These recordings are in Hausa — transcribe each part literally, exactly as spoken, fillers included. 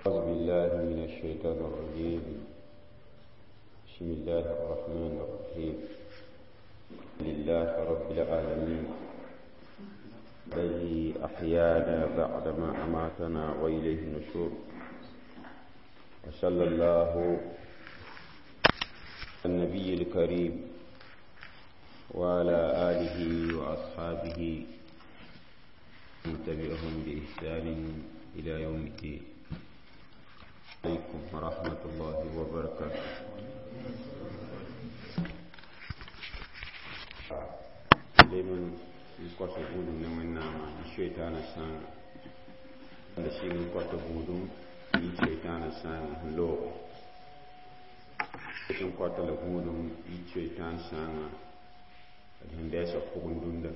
أعوذ بالله من الشيطان الرجيم. بسم الله الرحمن الرحيم. لله رب العالمين الذي أحيانا بعدما أماتنا وإليه النشور. وصلى الله على النبي الكريم وعلى آله وأصحابه ومن تبعهم بإحسان إلى يوم الدين. عليكم ورحمة الله وبركاته. لمن يقصد بودم من نام الشيطان السان الذي يقصد بودم الشيطان السان لو يقصد بودم الشيطان السان الهندسة فوق الدنيا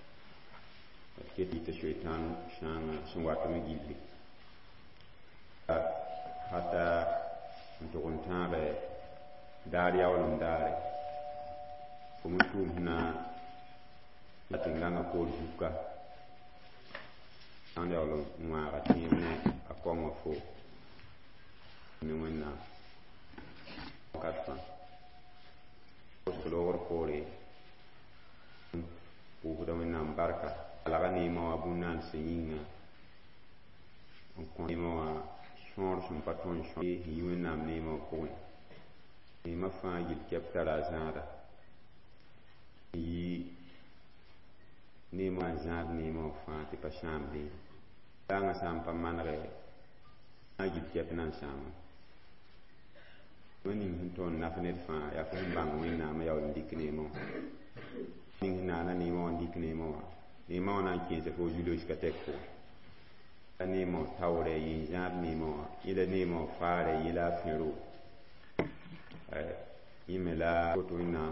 كتير الشيطان السان سوات مجيء حتى نتقول تابع داريا ولا داري فمتوم هنا لتنغانا كول جوكا أنا أقول ما أتيني أقوم فو نمنا كاتفا وسلور كوري وهذا من نامباركا لغني ما أبونا سيينا ونكون ما شور شن باتون شون يوين نام نيما كون نيما فان يل كابتلا زارا يي نيما زار نيما فان تي باشام دي دانا سام بامانري اجيب كابتنا سام وني هنتون نافنت فان يا فهم بان وين نام يا ولديك نيما نين نانا نيما ولديك نيما نيما wana kinse fo julo iskatekko nemo tawre yi jar nemo ila nemo fare ila firu eh imela to ina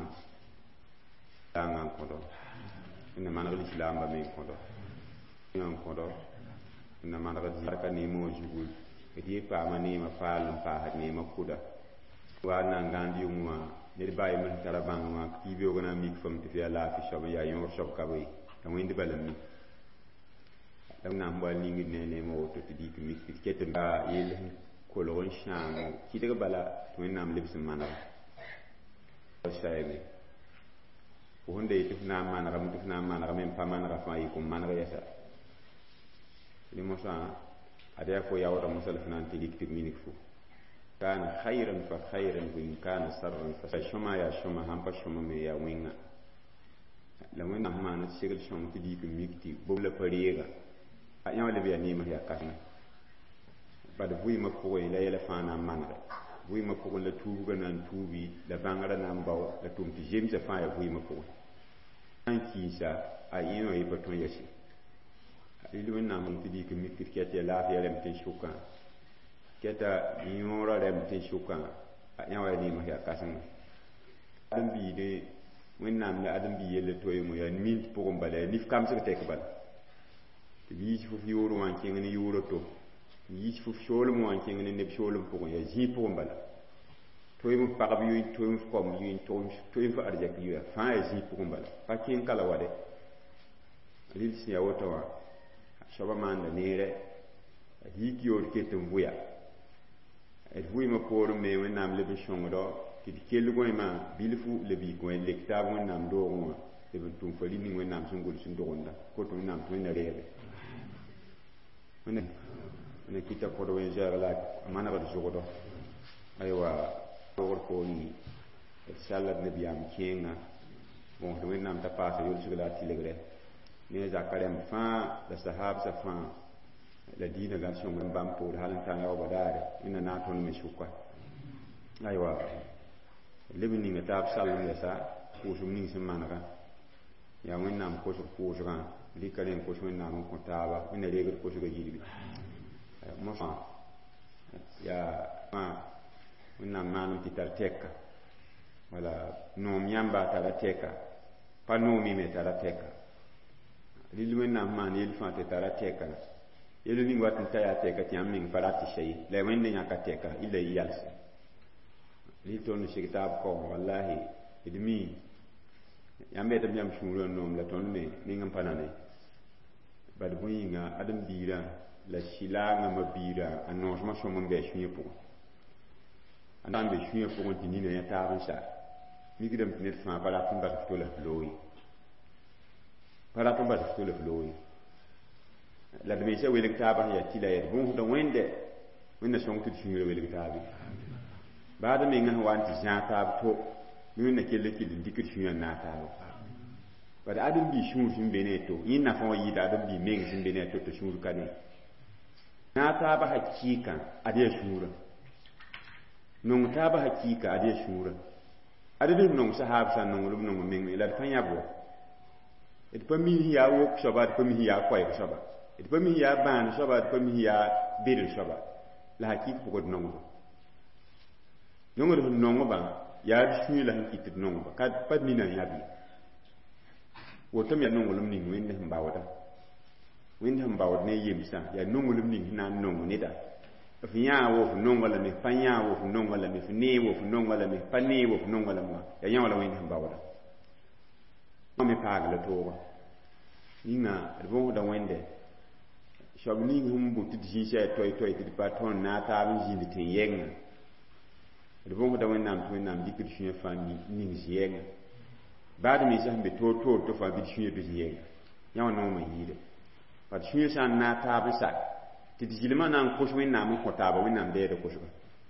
tanga kodo ina manal islam ba men kodo ina kodo ina manal zaka nemo jugul kidi pa mani ma falum pa ha nemo kuda wa na ngandi umma ne baye mun tarabang ma kibiyo gona mi fam ti fi ala fi shob ya yo shob kabay tam indi balam mi dam na mbo lingi nene mo to ti dik mi ti kete ba yel ko lo sham ki daga bala to nam libs mana o shaybe ko honde ti na mana ram ti na mana ram pa mana ra fa yi ko mana ra yasa ni mo sa ada ko yawo ram sal fnan ti dik ti minik fu kana khairan fa khairan wa in kana sarran fa shoma ya shoma ham pa shoma me ya winga la wena mana sigil shom ti dik mikti bobla pariga ayan wala biya ni ma ya kasna bad buy ma ko ila yela fana manra buy ma ko la tubu ga nan tubi la bangara nan baw la tumti jemsa fa ya buy ma ko an kisa ayin o ibaton yashi ilu na mun tidi ke mikir kete la fi rem tin shuka keta yora rem tin shuka ayan wala ni ma ya kasna adam bi de wennam la adam bi yele toy mo ya min pour mbale nif kam se tek bal yi fu yoro wan kengene yoro to yi fu sholo mo wan kengene ne sholo pour ya ji pour mbala toy mu pa bi yi toy mu kom yi to toy fa arjak yi fa ya ji pour mbala pa ken kala wade lil si ya woto wa shoba man da nere yi ki yor ketum buya et vui ma pour me wennam le bi shongo ki kelu go ma bilfu le bi ko le kitab wennam do mo e ben tum fali ni wennam sun gol sun dogonda ko to wennam to na rebe mene mene kita ko do en jara la mana ba do do aywa ko ko ni inshallah nabi am kenga bon do wennam ta passa yul sugala tilegre ne zakarem fa da sahab sa fa la dina gan son ngam bam pour halan tan yaw badare ina na ton me shukwa aywa lebini ngata sallu ya sa ko sum ni semana ya wennam ko so ko so kan likalen ko so wennam ko taaba ina regal ko so ga jibi mo fa ya ma wennam manum titar tekka wala no myamba tara tekka pa no mi me tara tekka lilu wennam man yel fa te tara tekka yelu ni wat ta ya tekka ti amin farati shay le wenne nya ka tekka ila yalsi li ton shi kitab ko wallahi idmi yambe tam yam shuro nom la ton me ni ngam panane bad buinga adam dira la shila nga mabira annonce ma somo be shuye pour andan be shuye pour ti ni ne ta ban sa mi gidam ti net fa bala tum ba to la loyi bala tum ba to la loyi la de me se wele ta ba ya ti la ya bon do wende wenda song ti shuye wele ta bi ba da me nga wan ti ja ta to mi ne kele ki di ki shuye na ta ba da adam bi shun shin bene to yin na fa yi da adam bi me shin bene to to shuru kane na ta ba hakika ade shura non ta ba hakika ade shura ade dum non sahab san non lum non meng la fa ya bo et pa mi ya wo so ba pa mi ya ko e so ba et pa mi ya ban so ba pa mi ya bil so ba la hakika ko non non do non ba ya shu la hakika non ba ka pa mi na ya bi wotam ya non lum ni wende mbawda wende mbawd ne yimsa ya non lum ni na non ni da fiya wo non wala me fanya wo non wala me fne wo non wala me pani wo non wala mo ya yan wala wende mbawda me paagla to ninga bo da wende shogni hum bu ti ji toy toy ti paton na ta bi ji ti yenga bo da wende nam to nam dikir shi fa ni ni ji yenga baad mi sã n be toor toor tɩ fa bɩ d sũyã bɩ yɛɛga yã wã noomã yɩɩde pa d sũyã sã n na a taab n sa tɩ d zilmã na n kos wẽnnaam n kõ taaba wẽnnaam dɛɛda kosga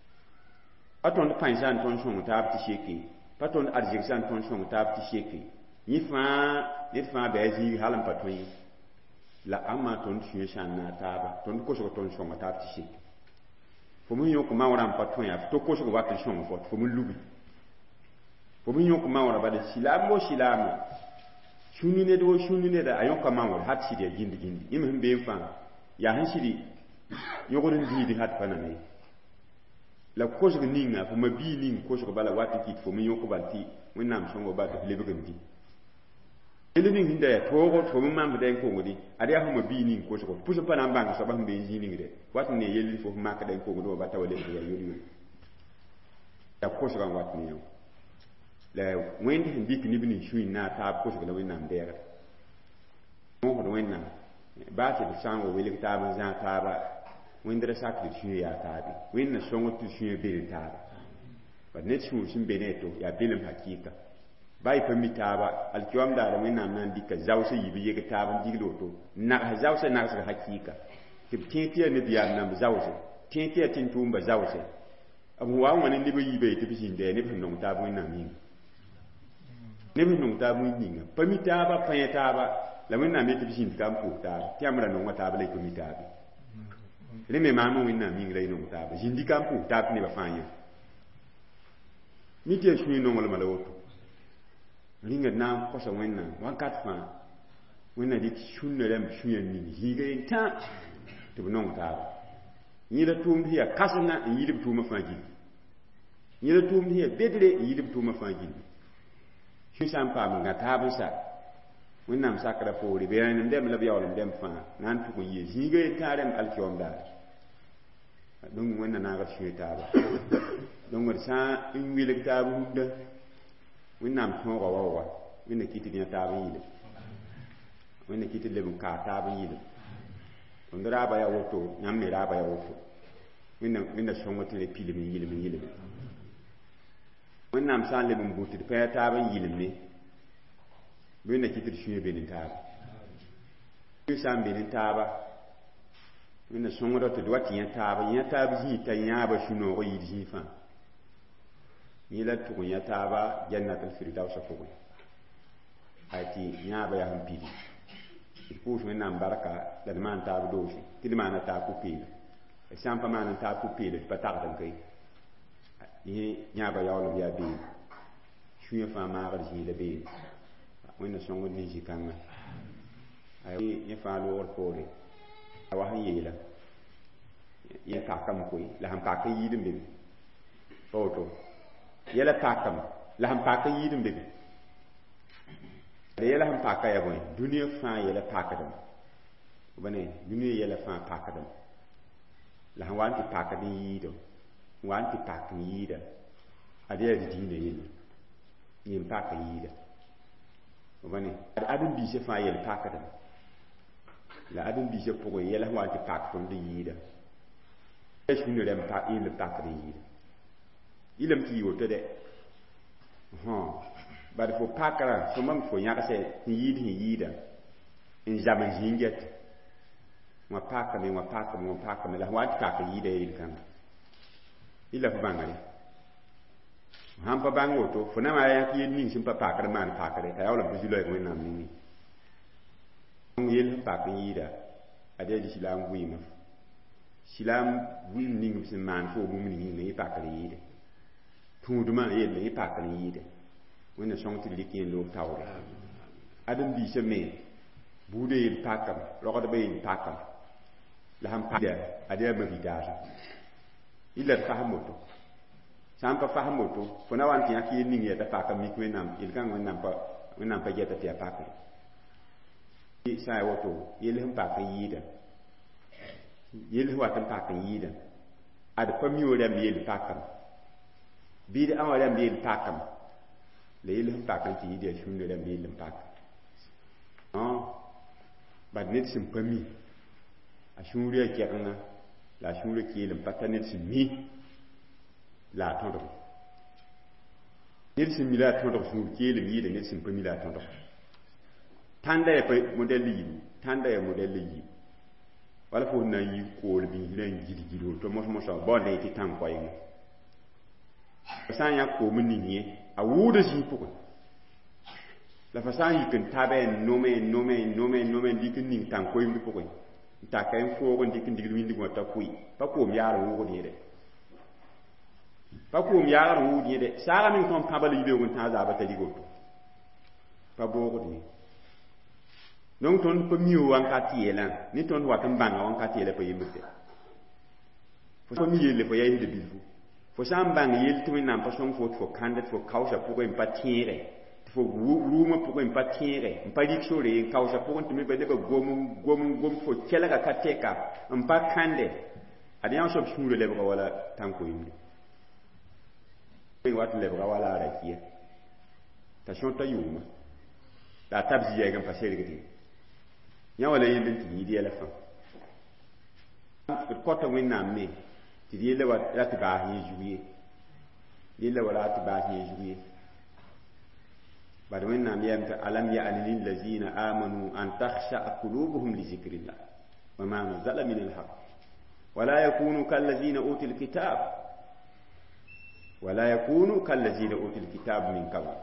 pa tõnd pãe sã n tõnd sõng taab tɩ seke pa tõnd arzɩg sã n tõnd sõng taab tɩ seke yẽ fãa ned fãa bɩ a zĩig hal n pa tõe ye la ãmma tõnd sũyã sã n na a taaba tõnd kosg tõnd sõnga taab tɩ seke fo me yõk maoorã n pa tõe a to kosg wat n sõng fo fo me lugi fo me yõk maoorã bad silaam bo silaama sũni ned wo sũni neda a yõka maoor hat sɩd ya gĩnd gĩndi yẽ me sẽn been fãa yaa sẽn sɩd yõgd n diidi hat pa name la kosg ninga fo ma bii ning kosg bala wat n kɩt fo me yõk bal tɩ wẽnnaam sõngo bal tɩ f lebg n dĩ ele ning sẽn da yaa toogd fo me mambda n kongde ad yaa fo ma bii ning kosg pʋs n pa na n bãng soaba sẽn been zĩ ningde wat n ne yell fo f makda n kongd wa bata wa lebg ya yol-yol yaa kosgã n wat ne yã la wẽnd sẽn dɩk neb ning sũi na a taab kosg la wẽnnaam dɛɛgda mõsd wẽnnaam baa tɩ d sã n wa welg taab n zã taaba wẽndra sak tɩ d sũyã yaa taabe wẽnd na sõng tɩ d sũyã bel taaba bad ned sũur sẽn be ne to yaa belem hakɩɩka baa y pa mi taaba alkiwam daara wẽnnaam na n dɩka zaoosã yib yeg taab n digl woto nags zaoosã nagsg hakɩɩka tɩ b tẽ tɩ yaa neb yaam namba zaoose tẽ tɩ yaa tẽn-tʋʋmba zaoose b wa n wa ne neb a yiiba ye tɩ b zĩnd neb sẽn nong taab wẽnnaam yĩnga neb sẽn nong taab wẽnd ninga pa mi taaba pa yẽ taaba la wẽnnaam ye tɩ b zĩnd ka n pʋʋs taaba tɩ yãmb ra nonga taaba la y pa mi taabe rẽ me maam wẽnnaam yĩng la y nong taaba zĩndi ka n pʋʋs taab tɩ nebã fãa yã mi tɩ yaa sũyã nonglmã la woto rĩngd na n kõsa wẽnnaam wãnkat fãa wẽnna dɩk sũnã rãmb sũyã ning zĩiga yen tã tɩ b nong taaba yẽla tʋʋmd sẽn yaa kãsenga n yɩl b tʋʋmã fãa gilli yẽla tʋʋmd sẽn yaa bedre n yɩl b tʋʋmã fãa gilli sũ sã n paam n gã taab n sa wẽnnaam sakra poore bɩ rãnd dɛm la b yaool n dɛm fãa na n tʋg n yɩ zĩiga yen tã rãmb alkiom daare donc wẽnna naagd sũyã taaba donc d sã n wilg taab rũndã wẽnnaam tõoga wa wa wẽnna kɩt d yã taab n yɩlem wẽnna kɩt d leb n kaa taab n yɩlem tõnd raaba ya woto yãmb me raaba ya woto wẽnna sõng tɩ re pilm n yɩlem n yɩleme wẽnnaam sã n leb n bʋt d pa ya taab n yɩlemne wẽnna kɩt d sũyã be ne taaba sũ sã n be ne taaba wẽnna sõngda tɩ d wa tɩ yã taaba yã taab zĩig t'a yãaba sũ-noogã yɩɩd zĩig fãa yẽ la tʋg n yã taaba jannat alfirdausa pʋgẽ ay tɩ yãaba yaa sẽn pidi d pʋʋs wẽnnaam barka la d maan taab doose tɩ d maana taab pʋ-peela d sã n pa maan n taab pʋ-peela tɩ pa tagd n kay yẽ yãaba yaoolb yaa beene sũyã fãa maagd zĩila beene wẽnna sõngd ne zĩ-kãngã yẽ fãa loogr poore a wa sẽn yeela yẽ pakame koe la sẽn pak n yɩɩd n be be pa woto yɛla pakame la sẽn pak n yɩɩd n be be yɛla sẽn paka ya bõe dũniyã fãa yɛla pakdame bane dũniyã yɛla fãa pakdame la sẽn wa n tɩ pakd n yɩɩdo n wa n tɩ pak n yɩɩda ad yaa d dĩinã yelle yẽn pak n yɩɩda bane ad n biisã fãa yɛl pakdame la adin bi je pour yela wa ti pak ton de yida es ni dem pa il pak de yida ilam ti yo to de ha ba de fo pakara so mam fo nya se yid hi yida in zaman jinget wa paka me wa paka me wa paka me la wa ti pak yida il kan ila fa bangare ham pa bango to fo na ma ya ki ni sim pa pakara man pakare ta ya la bu jilo ko nam ni yel pak yida ade di silam wima silam wim ning sin man fo bu min ni pak yida tu duma yel ni pak yida wona song ti likin lo tawre adam bi se me bude yel pakam lo ko be yel pakam la ham pa ade ma bi dara illa fahamoto sam pa fahamoto fo na wan ti akiyel ning ya ta pakam mi ko nam il kan won nam pa won nam pa jeta ti pakam sai wato yelhin pa kan yida yelhin watan pa kan yida ad pa miyo da mi yel pa kan bi da awara mi yel pa kan le yelhin pa kan ti yida shun da mi yel pa kan no ba net sim pa mi a shun riya kerna la shun riya yel pa tan net sim mi la tondo net sim mi la tondo shun yel mi yida net sim pa mi la tondo tanda ya model yi tanda ya model yi wala fo na yi ko bi len gidi gidi to mo mo so bon de ti tan ko yin fasan ya ko mun ni a wuda shi fuko la fasan yi kan tabe no me no me no me no me dikin ning tan ko yin fuko ta kai fo ko dikin digil windi go ta kuyi pa ko mi yaro wo ni de pa ko mi yaro wo ni de sara min kon pabali be won ta za ba ta digo pa bo ko ni non ton pe miu wan ka tiela ni ton wa kan banga wan ka tiela pe yimbe fo so mi yele fo yayi de bifu fo sam bang yel to na pa son fo fo kandet fo kausa pour en patire fo ruma pour en patire en pa dik sore en kausa pour en me be de gom gom gom fo kela ka kateka en pa kande adiyan so shure le ba wala tanko yimbe wat le ba wala rakiya ta shonta yuma la tabzi ya gan passer gidi ya wala yin bin ti di elefa ko ta winna me ti di le wa rat ba hi juye di le wa rat ba hi juye bad winna me yam ta alam ya alil ladina amanu an takhsha qulubuhum li zikrillah wa ma nazala min al haqq ولا يكونوا كالذين أوتوا الكتاب ولا يكونوا كالذين أوتوا الكتاب من قبل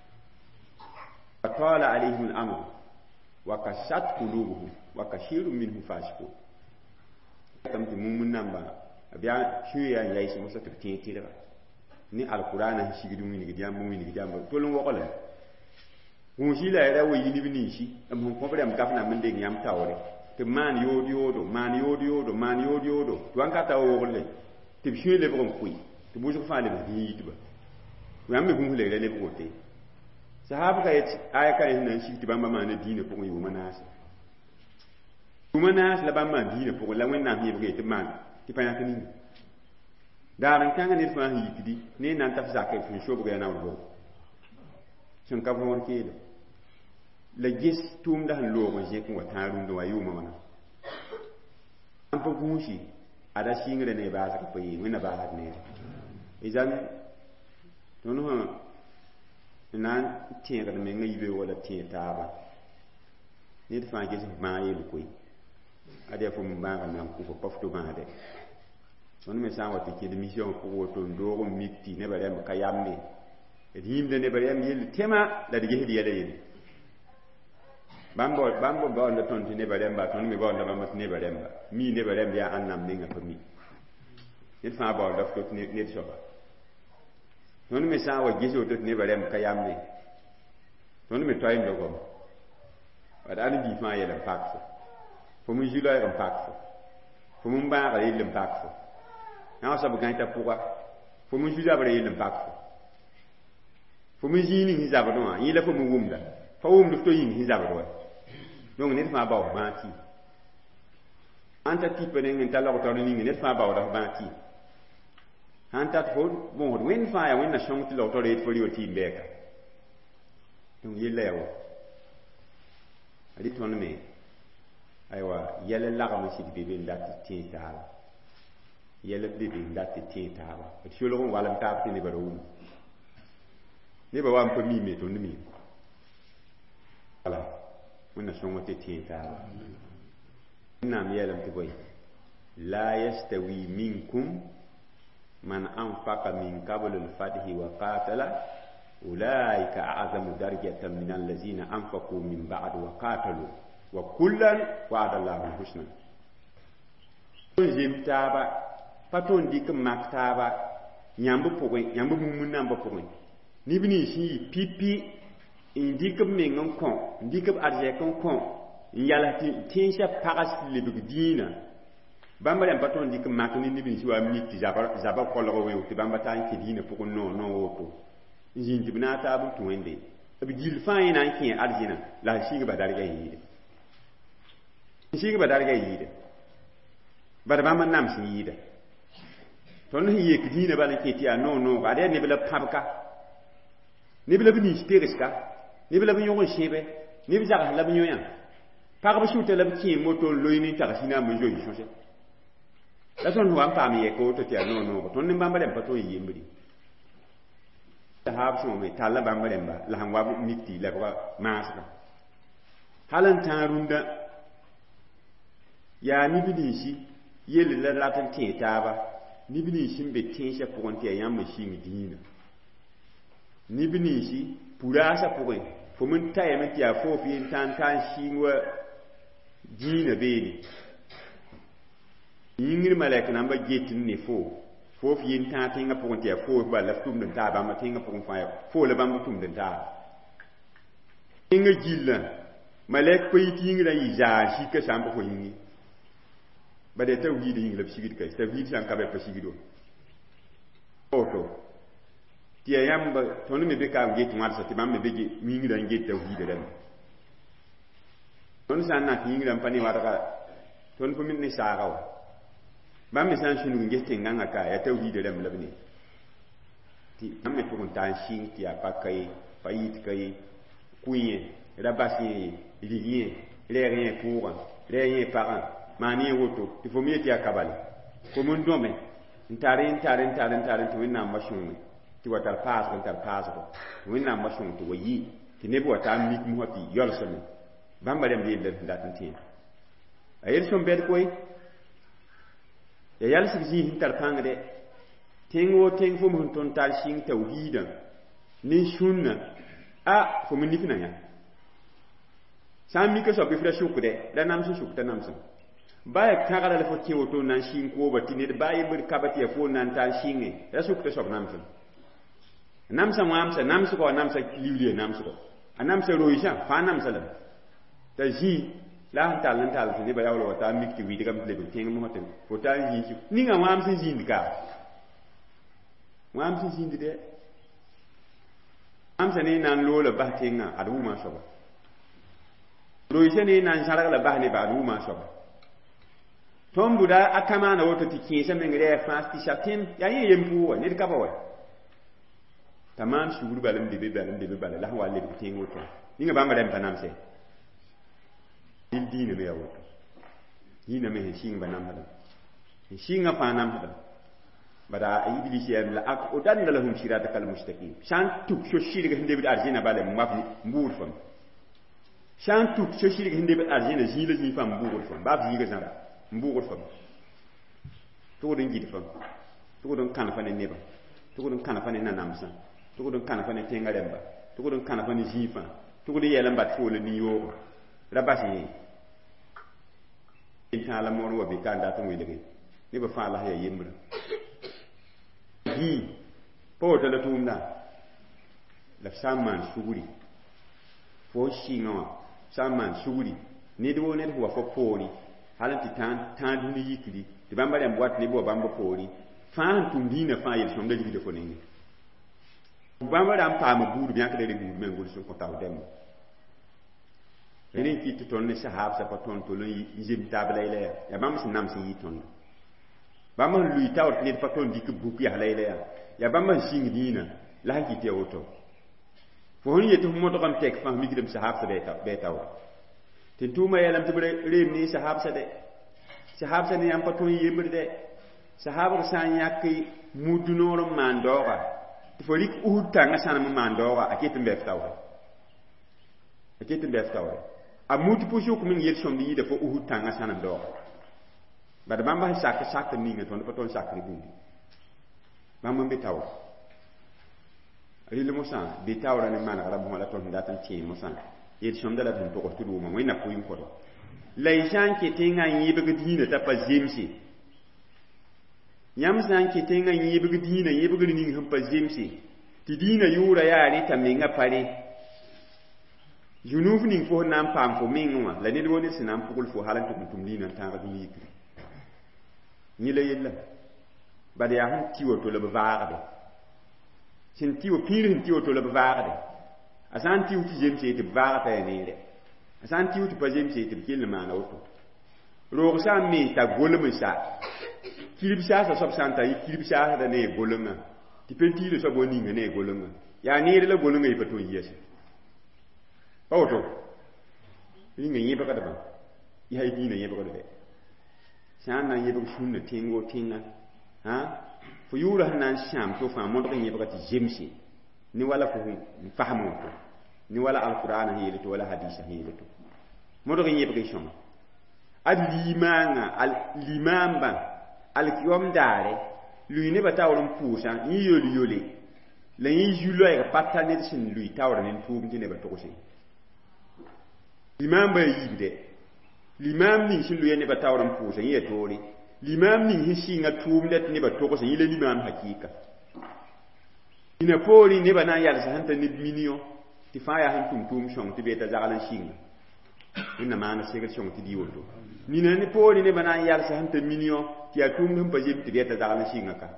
فطال عليهم الأمر وكشت قلوبهم وكثير منهم فاسقون تم تمومن نمبا بيا شويا يايس موسى تبتين تيرا ni alqur'ana shigidu min gidiam mo min gidiam tolun wokola hun shi la era wo yini bini shi am ko bram kafna min de nyam tawre te man yodi yodo man yodi yodo man yodi yodo to an ka tawo wolle te bi le bron kuyi te buju fa le bi tiba yam me hun le le ko te sahaba ka yati aya ka nan shi ti bamba man dine ko yi manas manas la bamba dine ko la wenna mi bi te man ti pa yakini daran kanga ni fa yi kidi ni nan tafsa ka fi shobu ga na wo sun ka bon ke la gis tum da lo ma je ko tarun do ayu ma an fa gushi ada shingre ne ba ka yi wina ba had ne idan don ha nan tiya ga me ngai be wala tiya ta ba ni da fa gis ma yi ko yi ade fu mun ba ga nan ku ko pafto ba de son me sa wati ki de mission ko woto ndoro mitti ne bare ka yamme e himde ne bare yel tema la de gehdi yele yele bambo bambo ba on ton ne bare mba ton mi ba on ba ne bare mba mi ne bare mba annam ne nga fami il fa ba da fot ne ne so ba non me sa wa giso to ne bare ka yamme non me toy ndogo wa da ni bi fa yele pakso fo mu jilo e pakso fo mu ba ga yele pakso na sa bugan ta puga fo mu juja bare yele pakso fo mu jini ni zabado a yele fo mu wumda fa wumdu to yin ni zabado donc net fa ba ba ti anta ti pene ngi ta lo to ni ngi net fa ba da ba ti anta fo bon wen fa ya wen na shong ti lo to re fo ri o ti beka donc yele wo ali ton me aywa yɛla lagm n sɩd be be n dat tẽ taaba yɛla be be n dat tẽ taaba d solg n walem taab tɩ nebã ra wum nebã wa n pa miime tõnd miim wala wẽnna sõng tɩ tẽ taaba wẽnnaam yɛlame tɩ bõe la yastawi minkum man anfaqa min qabl al-fathi wa qatala ulaika a'zamu darajatan min allazina anfaqu min ba'd wa qatalu wa kullan wa'ada Allahu al-husna. Zim taaba paton dik mak taaba nyambu pokoi nyambu mun namba pokoi ni bini shi pipi indi ke mengon kon indi ke arje kon kon yala ti tinsha pagas le bigdina bamba dem paton dik mak ni bini shi wa miti zaba zaba kollo we ti bamba tan ki dina pokon no no woto zin tibna tabu to wende bi jil fa ina ki arjina la shi ga badar ga yide shi ga badar ga yide bar bamba nam shi yide ton hi yek dina bala ke ti no no ga de ne bela pabka ne bela bini spireska ne bela binyo ko shebe ne bi jaga la binyo ya pa ga shu te la bi moto loyini ta sina mo joyi shoshe la son wa pa mi ye ko to ti no no ton ne bamba dem pato yimbri ta hab so me talla bamba dem ba la hanwa miti la ko maska halan tarunda ya ni bidin shi yele la latan te ta ba ni bini shi be tinsha ponte yam shi mi dina ni bini shi purasa poin fo mun taye men tiya fo fi tan tan shi wa dina be ni yingir malaka namba getin ne fo fo fi tan tinga ponte fo ba la tum den ta ba ma tinga pon fa fo le ba ma tum den ta inga jilla malaka ko yitinga yi ja shi ka samba ko yingi ba de tawhid yin lab sigid kay tawhid san ka be pa sigido oto tiya yamba tonu me be ka ngi tumar sa ti bam me be gi mi ngi dan ngi tawhid den ton san na ti ngi dan pani wata ka ton ko min ni sa gaw bam me san sunu ngi tinga ngaka ya tawhid den labni ti am me to tan shin ti apa kay fayit kay kuye rabasi rien rien pour rien par mani woto il faut mieux ti akabali ko mun dome ntare ntare ntare ntare to winna mashun ti watar pass ko tar pass ko winna mashun to yi ti ne bo ta mi mu hoti yolsome bamba dem bi de dat tin ayel som bet koy ya yal sig ji tar pangde tengo teng fu mun ton tar shin tauhida ni sunna a fo mun nifina ya sam mi ko so bi fra shukde da nam su shukta nam su baya kagala la fo kewoto nan shin ko batini de baye bir kabati ya fo nan ta shinge ya sukte sok namsa namsa mamsa namsa ko namsa liwliye namsa ko anamsa roisha fa namsa la ta ji la ta lan ta ne ba yawlo wata mikti wi de kam le be tenga mo hotel fo ta ji ni nga mamsa ji ndika mamsa ji ndide amsa ne nan lo la ba tenga adu ma so ba roisha ne nan sharaga la ba ne ba adu ma so ba tom buda akama na woto tikinsa mengre fasti shatin ya yin yempu ne ka bawa tamam shuguru balam de balam de balam la wale bitin woto ninga bamba dem panam se il dine be woto yina me shin banam hada shin ga panam hada bada iblis ya la ak odan lahum shirata kal mustaqim shan tuk sho shirga hinde bi arjina balam mafi mbur fam shan tuk sho shirga hinde bi arjina zila zi fam mbur fam ba fi ga zara mbugo fam to don gidi fam to don kana fane neba to don kana fane nanamsa to don kana fane tengaremba to don kana fane jifa to don yelan bat fo le niyo rabasi inta la mon wo bi kanda to wi legi ni ba fa la ya yembra hi po to la tumna la saman suguri fo shinga saman suguri ni do ne ho fo poni halan ti tan tan duni yikili ti bamba dem boat ni bo bamba pori fan tum dina fa yel som da jigi de ko ni bamba dam pa ma buur bien que de buur men ngol so ko taw dem ene ki to ton ne sahab sa paton to lo yim tabla ile ya bamba sin nam sin yiton bamba lui taw ni paton dik buuk ya la ile ya bamba sin dina la ki te auto fo ni yeto mo to kam tek fa mi ki dem sahab sa be taw be taw tin tuma yalam tibre rem ni sahab sa de sahab sa ni am paton yembre de sahaba san yakki mudunor mandoga folik uhud tanga sana mandoga aketin beftawa aketin beftawa a mutu pushu kumin yel somdi de fo uhud tanga sana do bad bamba sak sak ni ngaton paton sak ribu bamba betaw ril musa betaw ran man arab mo la ton datan ti musa yel somda la ton to ko tudu mo wena ko yin ko laishan ke tinga yibe gdina ta pa jimsi yam san ke tinga yibe gdina yibe gdini hum pa jimsi ti dina yura yari ta minga pare junuf ning fo nan pam fo mingwa la ni woni sinam pugul fo halan to tum dina ta ga dumi kri ni le yella bade ya han tiwo to le baarde sin tiwo pirin tiwo to le baarde asan tiwo ti jimsi ti baarde ne de asan tiwo ti pa jimsi ti kel ma na auto ro sa mi ta golum sa kilibsa sa sob santa yi kilibsa da ne golunga ti penti le so boni ne golunga ya ne le golunga yi pato yesi auto yi ne yi ba ka da ba yi hay dina yi ba ka da san na yi ba sunna tingo tinga ha fu yura hanan sham to fa mo do yi ba ka ti jimsi ni wala fu fahamu to ni wala alquran hi le to wala hadith hi le to mo do yi ba ka shoma al limanga al limamba al kiyom dare lui ne ba tawron pusa ni yoli yoli la yi julo e patta ne sin lui tawron en pum ne ba to sin limam ba yibde limam ni sin lui ne ba tawron pusa yi tori limam ni hisi nga tum det ne ba to sin ile limam hakika ina pori ne ba na yal sa hanta ni minio ti fa ya han tum tum shong ti beta zagalan shinga ina mana segal shong ti diwoto ni na ni pori ne bana yal sa hanta minio ti atum dum pa jib ti beta zagalan shinga ka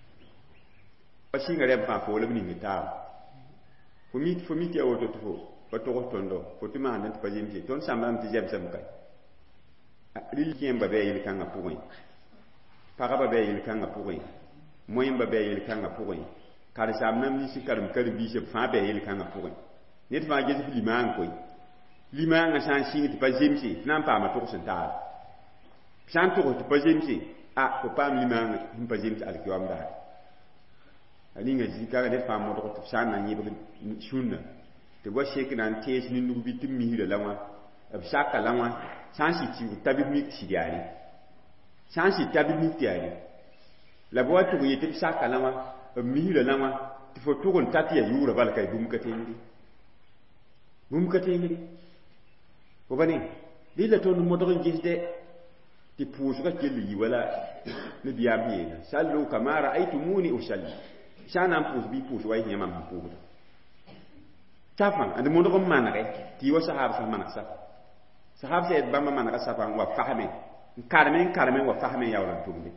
pa shinga re pa fo le ni ta fo mi fo mi ti awoto to pa to tondo fo ti ma nan pa jib ti ton samam ti jeb sam kai ril kien ba be yil kanga puin pa ga ba be yil kanga puin moyin ba be yil kanga puin kar sam nam ni si karam kar bi se fa be yil kanga puin net fa je fi liman koi liman nga san sing ti pa jimsi nan pa ma to ko senta san to ko ti pa jimsi a ko pa liman him pa jimsi al kiwam da ali nga ji ka net fa mo to ko san na yibe shunna te bo shek nan tes ni nu bi ti mi de lawa ab shaka lawa san si ti tabi mi ti diari san si tabi mi ti diari la bo to yete shaka lawa mi de lawa ti fo to kon tati ya yura bal kay bum ka tendi bum ka tendi ko bani dilla to mo dogon gisde ti pusu ka kelli wala ne biya biye sallu kama ra'aytumuni usalli shana pus bi pus wai nyama ma pu tafan and mo dogon manare ti wa sahaba sa manasa sahaba sa ba ma manaka safan wa fahame karmen karmen wa fahame ya wala tumbi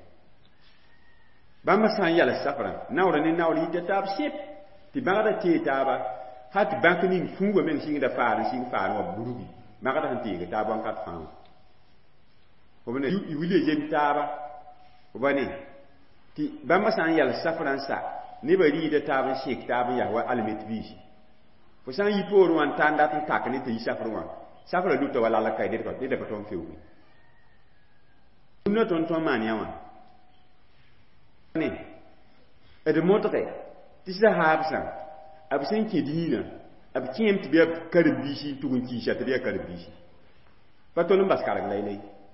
bamba san yala safran nawra ni nawri de tab sip ti bagada ti taba hat bankini fungo men singa da faara singa faara wa burugi magada han tiga ta ban kat fam ko bene yu wile jem taba ko bane ti bamba san yal safran sa ne bari da taban shek taban ya wa almet bishi fo san yi por wan tanda tan takani te safran wa safra lu to wala la kay de ko de ko ton fewu no ton ton man yawa ne e de motre ti sa habsa absen ke dina ab kiem ti be karim bishi tugun ki sha ti be karim bishi patolum baskar laylay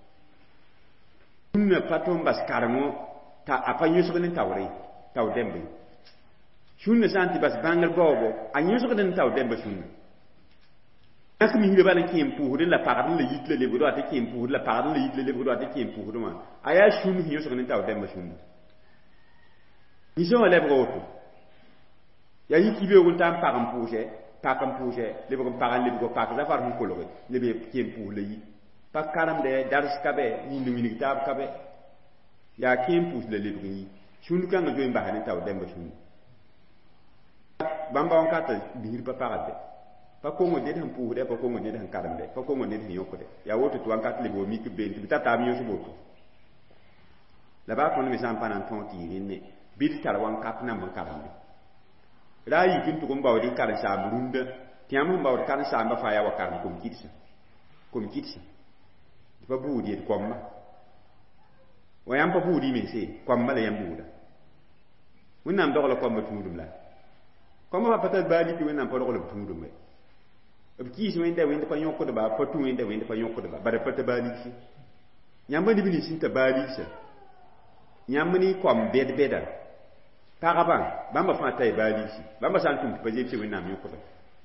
unna patom baskar mo ta apanyo so ken tawre taw dembe shunna santi bas bangal bobo anyo so ken taw dembe shunna nak mi ngi bala kiem pour de la parade le yitle le bodo ate kiem pour la parade le yitle le bodo ate kiem pour de ma aya shunna hiyo so ken taw dembe shunna ni so le broto ya yi kibe wul tam pakam pouje pakam pouje le bogum pagan le bogo pak zafar hun kolo le be kem pou le yi pak karam de dars kabe ni ni ni tab kabe ya kem pou le le yi shun kan ga joy mbahane taw demba shun bamba on kata bir pa parade pa ko mo de han pou de pa ko mo de han karam de pa ko mo de yoko de ya woto to an kat le bo mi ke ben ti tata mi yo so boto la ba ko ni san panan ton ti ni bir tar wan kat na man karam de rayi kin to gomba wadi kan sa burunda tiam gomba wadi kan sa amba fa ya wakar kum kitsa kom kitsi pa buudi komma wa yam pa buudi min se komma la yam buuda wẽnnaam dogla komma tũudum la komma pa pata baali tɩ wẽnnaam pa dogla b tũudum me b kiis wẽnda wẽnd pa yõkdba pa tũ wẽnda wẽnd pa yõkdba bara pa ta baaligse yãmb neb nins sẽn ta baaligsa yãmb ne kom bɛd-bɛda pagba bãmba fãa ta y baaligsi bãmba sã n tʋm tɩ pa zeeb tɩ wẽnnaam yõkda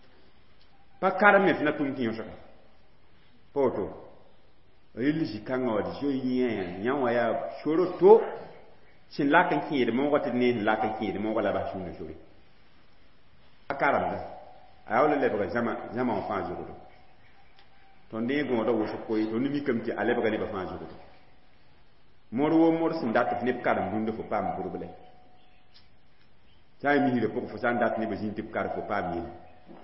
pa karem me tɩ na tʋm tɩ yõsga pa woto rel zĩ-kãngã wa d zoe yẽ yã wã yaa soro to sẽn lak n kẽed moogã tɩ ne sẽn lak n kẽed moogã la bas sũurã sore a karemda a yaa wala lebga zãma wã fãa zogdo tõnd ne gõoda wʋsg koe tõnd mikame tɩ a lebga nebã fãa zogdo mor wo mor sẽn dat tɩ neb karem dũnda fo paam bʋrble sã n misrã pʋgẽ fo sã n dat nebã zĩn tɩ b kar fo paam yel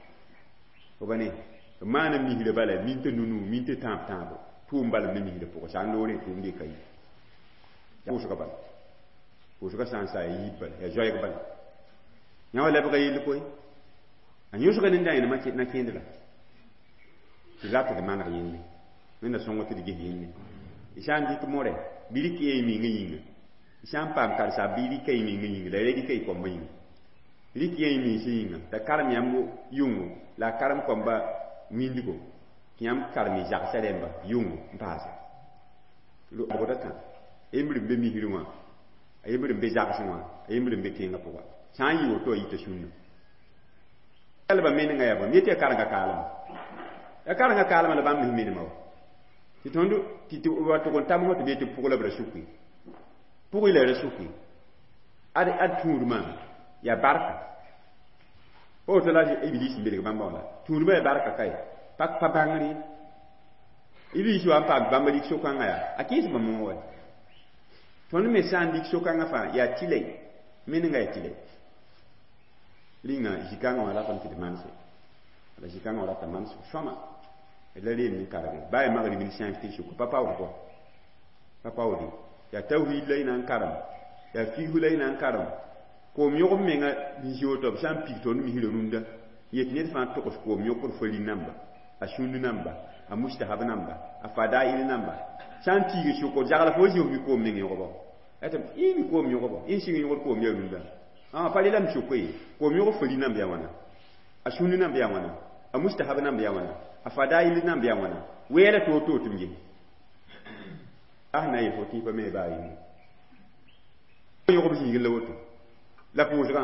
fo ba ne b maana misrã bala min tɩ nunu min tɩ tãab tãabo tʋʋm balem ne misrã pʋgẽ sã n loore tʋʋm dɩka yi pʋʋsga bala pʋʋsga sã n sa ya yib bala ya zoɛɛg bala yã wa lebga yell koe a yõsga ne dãyẽnema na kẽndra tɩ rat d maneg yẽnde wẽnna sõngo tɩ d ges yẽnde y sã n dɩk more bɩ rɩk ya y mingã yĩnga y sã n paam karsa bɩ rɩka y mingã yĩnga la rɩka y kõmba yĩnga rɩk ya y minsã yĩnga t'a karem yãmb yʋngo la a karem kõmba wĩndgo tɩ yãmb karem y zagsa rẽmba yʋngo n paase bgda tã a yembr n be misr wã a yembr n be zags wã a yembr n be tẽngã pʋga sã n yɩ woto a yita sũnna kalba menenga ya bõe yetɩ ya karengã kaalema ya karengã kaalema la bãmb mes menema wa tɩ tõnd tɩ wa tʋg n tam fo tɩ be tɩ pʋg la b ra sʋke pʋgẽ la ra sʋke ad tũudmã ya barka pa woto la iblis n belg bãmba wala tũudmã ya barka kae pa bãngre iblis wa n paam bãmba lik so-kãngã yaa a kẽes bãmb wã wa tõnd me sã n lik so-kãngã fãa yaa tɩlɛ menenga ya tɩlɛ ringa zĩ-kãngã wã ratame tɩ d manse la zĩ-kãngã wã rata mans sõma la reel ne karge baa ya magrib n sãn tɩ sʋk pa paood kɔ pa paoode yaa tawhiid la y na n karem yaa fiifu la y na n karem koom yõgb menga bĩsi woto b sã n pig tõnd misrã rũndã yet ned fãa togs koom yõkr fari namba a sũnd namba a mustahab namba a fadail namba sã n tiig sʋk zagla fo zĩf mi koom meng yõgbɔ tɩ ĩ mi koom yõgbɔ ẽ sɩng yõgd koom yaa rũndã pa rela m sʋk ye koom yõg fari namba yaa wãna a sũnd namba yaa wãna a mustahab namba yaa wãna a fadail namba yaa wãna weɛla toor toor tɩ m ye a na ye fo tɩ pa me baa yĩnga yõgb zĩig la woto la pʋʋsgã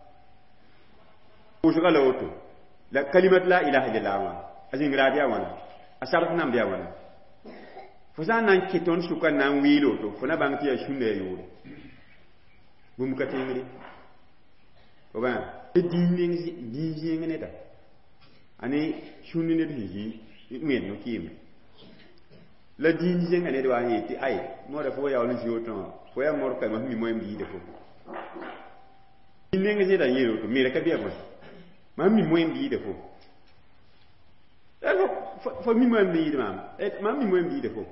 pʋʋsgã la woto la kalimat la ilaha illallah wã a zĩng raad yaa wãna a sarf namb yaa wãna fo sã n na n kẽ tõnd sʋka n na n weel woto fo na bãng tɩ yaa sũnda ya yoore bũmb ka tẽngre fo bã dĩin zĩig neda a ne sũnd ned sẽn zĩ wẽnd no keeme la dĩin zẽnga ned wa n yetɩ ay moda fo yaool n zĩ woto wã fo yaa mor kama sẽn mi moɛɛm biida fo dĩin neng zẽda n yeel woto mera ka bɩa bõe mam mi moɛɛm biida fo fo mi moɛɛm biid maam mam mi moɛɛm biida fo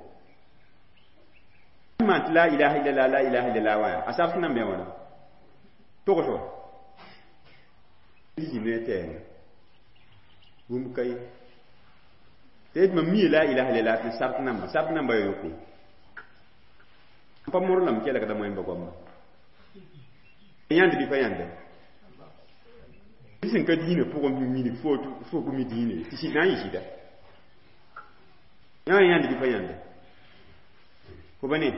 maan tɩ la ilaha illallah la ilaha illallah wã a sab sẽn na n bɩa wãna togsɔ zĩ ne tɛɛnga bũmb ka ye tɩ d mam mie la ilaha illallah tɩ sart namba sart namba ya yoko pa mor lam kelgda moẽmba goamba yãnd bɩ pa yãnda sẽn ka dĩinã pʋgẽ minig fo bũmb dĩine tɩ sɩd na n yɩ sɩda yã yãnd bɩ pa yãnda fo ba ne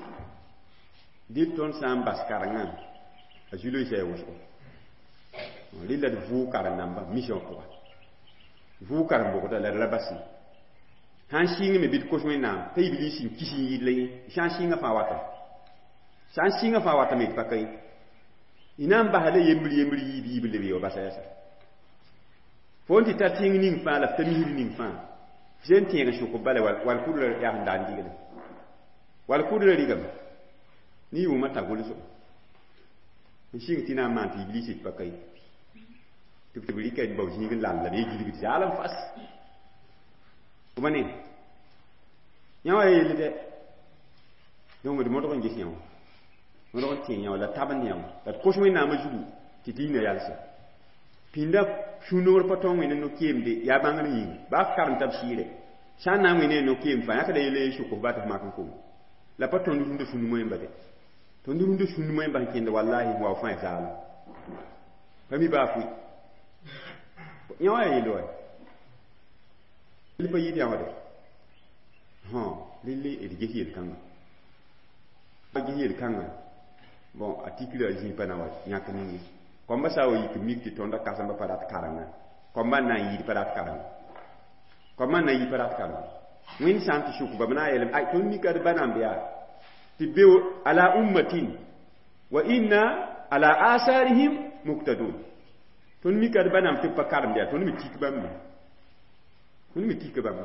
dɩ tõnd sã n bas karengã a zu-loeesã ya wʋsgo rɩla d vʋʋg karen namba mission pʋga vʋʋg karen bʋgda la d ra basi sã n sɩng me bɩ d kos wẽnnaam t'a iblis sẽn kis n yɩɩd la ye sã n sɩngã fãa wata sã n sɩngã fãa wata me d pa ka ye y na n basa la yembr yembr yiib yiib leb ye wa basa yɛsa fo n tɩ ta tẽng ning fãa la f ta misr ning fãa f sẽn tẽeg n sʋk bala wal kudra yaa sẽn daan digla wal kudra rigame ne yʋʋmã tã gʋlsg n sɩng tɩ na n maan tɩ iblis d pa ka ye tɩ b rɩka d bao zĩig n lam la ne gilgd zaalem fas fo ne yã wa yeelde donc d modg n ges yã wã modg n tẽ yã wã la tab n yã wã la d kos wẽnnaamã zugu tɩ dĩinã yalsa pĩnda sũ-noogr pa tõng wẽnd no keemde yaa bãngr yĩng baa f karem tab sɩɩre shan na ngene no kim fa yakada yele shuko bata ma kan ko la paton dum de sunu moy mbade to ndum de sunu moy ban kende wallahi wa fa zala fami ba fu nyawa yelo li pa yidi amade ha lili e de hil kan ba gi hil kan bon article aji pa na wa nyak ni komba sawo yik mikti tonda kasamba parat karanga komba na yi parat karanga komba na yi parat karanga win santi shuku ba na yelem ay ton mi kar banam biya tibeu ala ummatin wa inna ala asarihim muqtadun ton mi kar banam te pa karam biya ton mi tik bam ton mi tik bam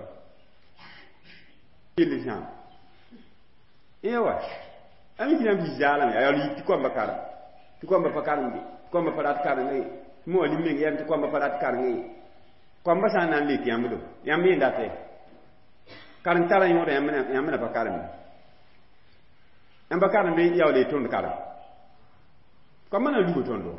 il jam ewa ami kina bi jala ya li ti komba karam ti komba pa karam bi komba parat karam ngi mo limme ngi yam ti komba parat karam ngi komba sanan li ti amdo yam bi ndate karan tara yore yamna yamna ba karan amba karan be yawle ton karan ko mana lugo ton do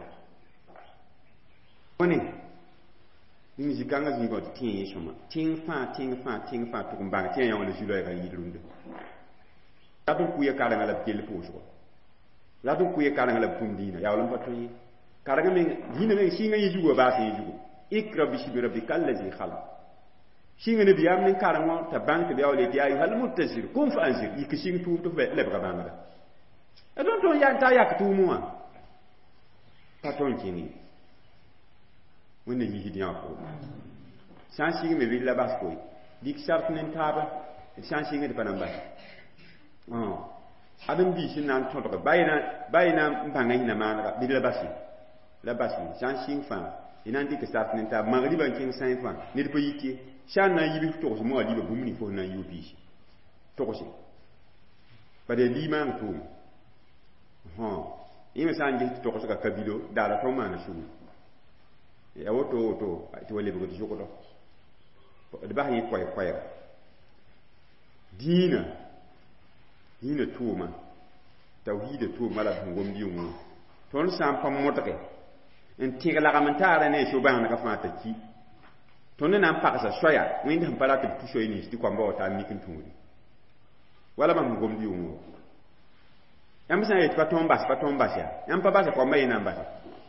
woni ni ji kanga ji go tin yeshoma tin fa tin fa tin fa to kumba tin yawle julo ya yidrunde tatu kuye karan ala kel poso la tu kuye karan ala pundina yawle pa to yi karan men dina men singa yijugo ba se yijugo ikra bi rabbikal ladzi khalaq shinga ne biyam nin karamo ta bank bi awle di ayu hal muttazir kum fa anzir yikishin tu to le ba banga e don ton ya ta yak tu muwa paton kini wonne yi hidiya ko san shinga me bi la bas ko dik sart nin taba san shinga de panamba oh adam bi shin nan to to bayina bayina banga hina mana bi la basi la basi san shinga fa inan dik sart nin taba magriban kin san fa ni de yiki shan na yibi to ko mo adiba bumni fo na yubi to ko si bade liman to ha ime san je to ko ka kabilo dala to mana shu ya woto to to wale bugo to ko de ba yi koy koy dina dina tuma tawhid to mala ngom biyu mo ton sam pam motake en tigala kamantara ne shu ba na ka fata ki tonne nan pakasa soya windi han palate pusho ini sti kwamba wata mikin tumuri wala man gombi umo yam sa yet paton bas paton bas ya yam pa bas kwamba ina mbata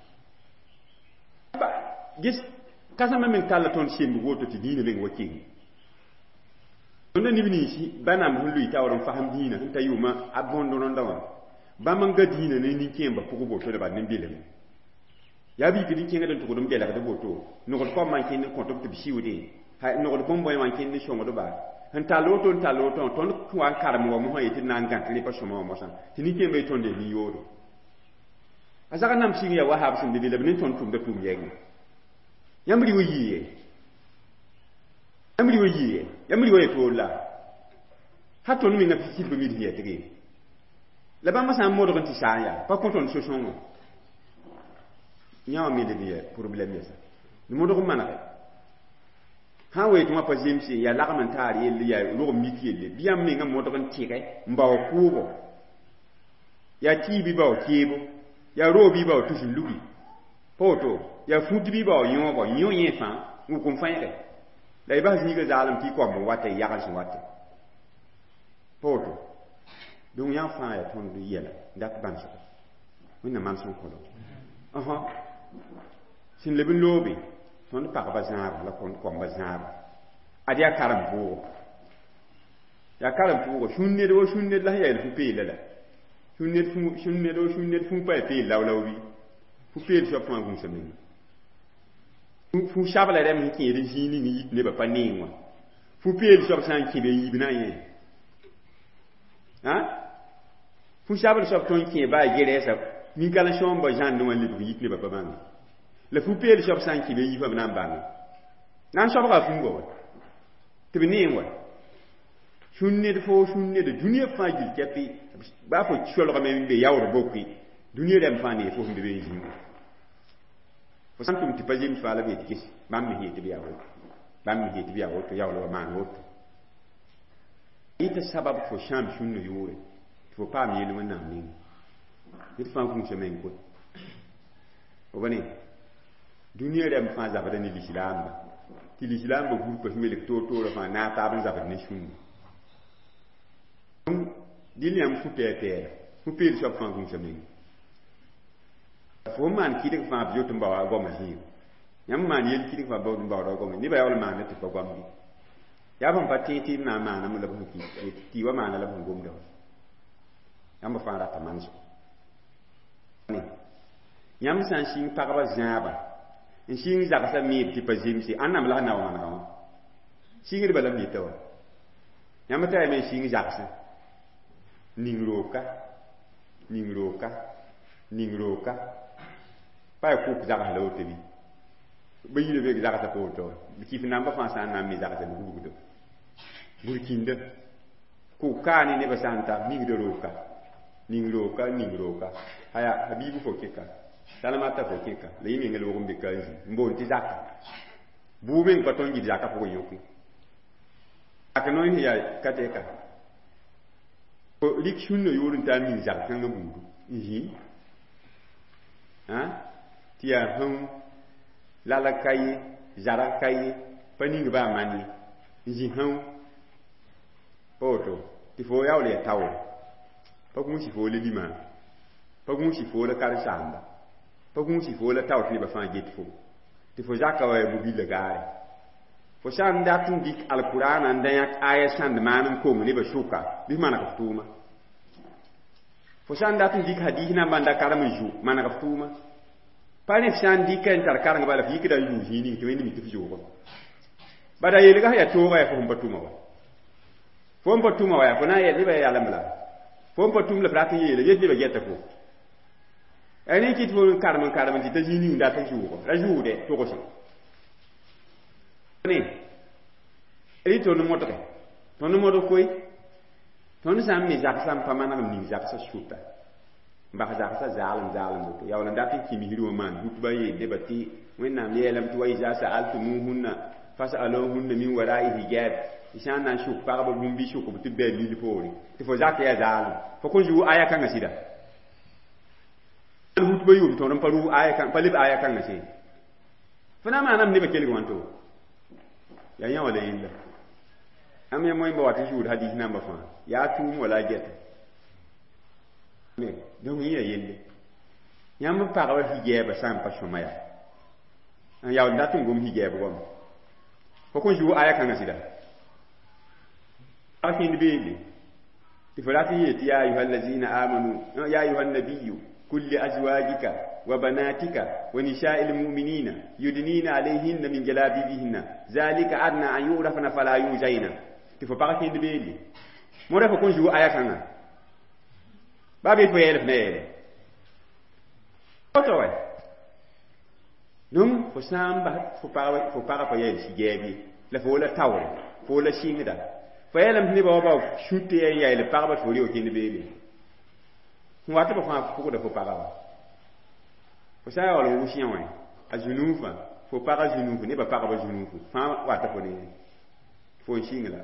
ba gis kasama min kala ton shimbu woto ti dina min wakin tonne ni bini shi banam hullu ita waron faham dina ta yuma abondo non dawa ba man ga dina ne ni kemba pugo boto da ba nin bilem ya bi kidi kinga den tukudum gela da boto no ko man kin ko to bi siwde ha no ko bomboy man kin ni shongo do ba han taloto taloto ton ko an karam wo mo hayiti nan gan li pa shomo mo san tini kembe ton de ni yodo azaka nam singi ya wahab sin de le bin ton tum de tum yegi yamri wo yiye yamri wo yiye yamri wo to la hato mi na fi bi mi de tege la ba ma san mo do kan ti sa ya pa ko ton so shongo nyawa mi de biye problème yesa ni mo do ko manaka ha we to ma pa jimsi ya la man tari yel ya ro mi kiyele biyam mi ngam mo do kan tire mbaw kubo ya ti bi baw kibo ya ro bi baw tusin lubi poto ya futi bi baw yon bo yon yin fa ngu kum fa yere la ba zi ga zalam ti ko bo wate ya ga so wate poto dum ya fa ya ton du yela dak ban so wina man son ko do aha sin lebin lobi ton pa ba zaab la kon ko ba zaab adia karam bo ya karam bo shunne do shunne la ya fu pe la shunne fu shunne do shunne fu pa pe la la wi fu pe so pa ngun semen fu shabala dem ki ri jini ni ne ba pa ninwa fu pe so san ki be yibina ye ha fu shabala so ton ki ba gere sa ni kala shomba jan no wali bi ne ba ba ban le fu pe shop san ki be yi fa nan ban nan shop ga fu ngo to bi ni wa shunne de fo shunne de dunia fa ji kepi ba fo cholo ga me be yawro bokki dunia dem fa ni fo be be yi fo san tum ti pa jim fa la be kis bam mi hiti bi yawo bam mi hiti bi yawo to yawlo ma no to ita sababu fo sham shunne yore fo pa mi yelu na mi it fa fu chemen ko o bani dunia dem fa za badani l'islam ti l'islam ba bu ko mele to to la fa na ta ban zabat ne shun dil yam fu te te fu pe so fa ngun chami fo man ki de fa bi to ba go ma hi yam man yel ki de fa ba ba ro go ma ni ba yol man ne to ko gam bi ya ban pati ti na ma na mu la bu ki ti wa ma na la bu gom do yam ba fa ra ta man so ni yam san shin pa ba zaba in shin za ka sa mi ti pa jim si anam la na wa na ga shin ri ba la mi to yam ta me shin za ka sa ningroka ningroka ningroka pa ku za ka lo te bi ba yile be za ka sa po to ki fi nam ba fa sa na mi za ka sa bu bu do burkinde ku ka ni ne ba santa mi do roka ningroka ningroka aya habibu fo keka salama ta fo keka le yimi ngel wo mbi kanji mbon ti zaka bu men ko ton gi zaka fo yoki akano ni ya kateka ko lik shunno yorun ta min zaka kan ga budu yi ha tiya hum lala kai zara kai pani ba mani yi hum oto ti fo yaw le tawo pa gun si fo le lima pa gun si fo le kar samba pa gun si fo le taw ni ba fa git fo ti fo jaka wa bu bi le gare fo san datun dik alquran an da yak aya san de manum ko ni ba shuka bi mana ka tuma fo san datun dik hadith na banda karam ju mana ka tuma pa ne san dik kan tar karanga bala fi kida yu hini to ni mi ti jo ko bada yele ga ya to ga ya fo mba tuma wa fo mba tuma wa fo na ye ni ba ya lamla fo mba tum le prati yele yele ba getta ko ani kit fo karman karman ti tajini nda ta juko la juude to ko so ni ri to no motre to no modo koy to no sam mi zak sam pa manam ni zak sa shuta mba zak sa zalim zalim to ya wala ndati ki mi hiru man hutu ba ye debati wenna mi yelam to wai za sa altu muhunna fasaluhunna min wara'i hijab isan nan shuk pa ba bumbi shuk bu tibbe li pori ti fo zak ya zalim fo ko ju aya kan asida hutu ba yum to non paru aya kan palib aya kan nasi fana manam ni ba keli wanto ya yan wala illa am ya moy bawati jur hadith namba fa ya tum wala jeta me donc yi yelle yam pa ga hijaba sam pa shomaya an ya ndatum gum hijaba gom ko ko ju aya kan asida akin bibi tifalati yati ya ayyuhallazina amanu ya ayyuhan nabiyyu kulli azwajika وبناتك ونساء المؤمنين يدنين عليهن من جلابيبهن ذلك أدنى أن يعرفن فلا يؤذين تفو باكين دبيلي مو دافا كون جو آيا كانا بابي فو يلف نيل اوتوي نم فو سامبا فو باغا فو باغا فو يل سي جيبي لا فو لا تاول فو لا شيندا فو يلم ني بابا شوتي يا يل باغا فو ريو كين دبيلي مو واتو فو فو دافو باغا fo sa wala wu shiyan wa azunufa fo para zunufu ne ba para ba zunufu fa wata fo ne fo shingla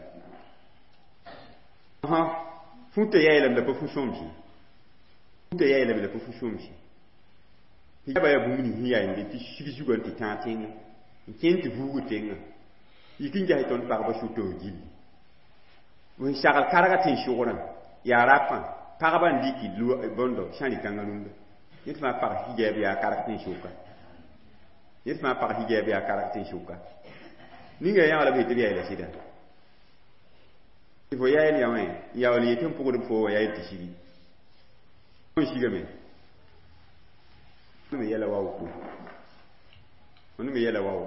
ha funte yaela da fu shomshi funte yaela da fu shomshi ya ba ya bu ni hiya inde ti shigi jugon ti tantin kin ti bugu tenga yikin jahi ton para ba shuto gil wo shagal karaga tin shugona ya rapa para ba ndiki lu bondo shani kanganunda yit ma par hijab ya karakter shuka yit ma par hijab ya karakter shuka ninga ya wala be tiya ila sida ifo ya ya mai ya wala yitum pugo fo ya yiti shigi on shiga me me yala wawo ko on me yala wawo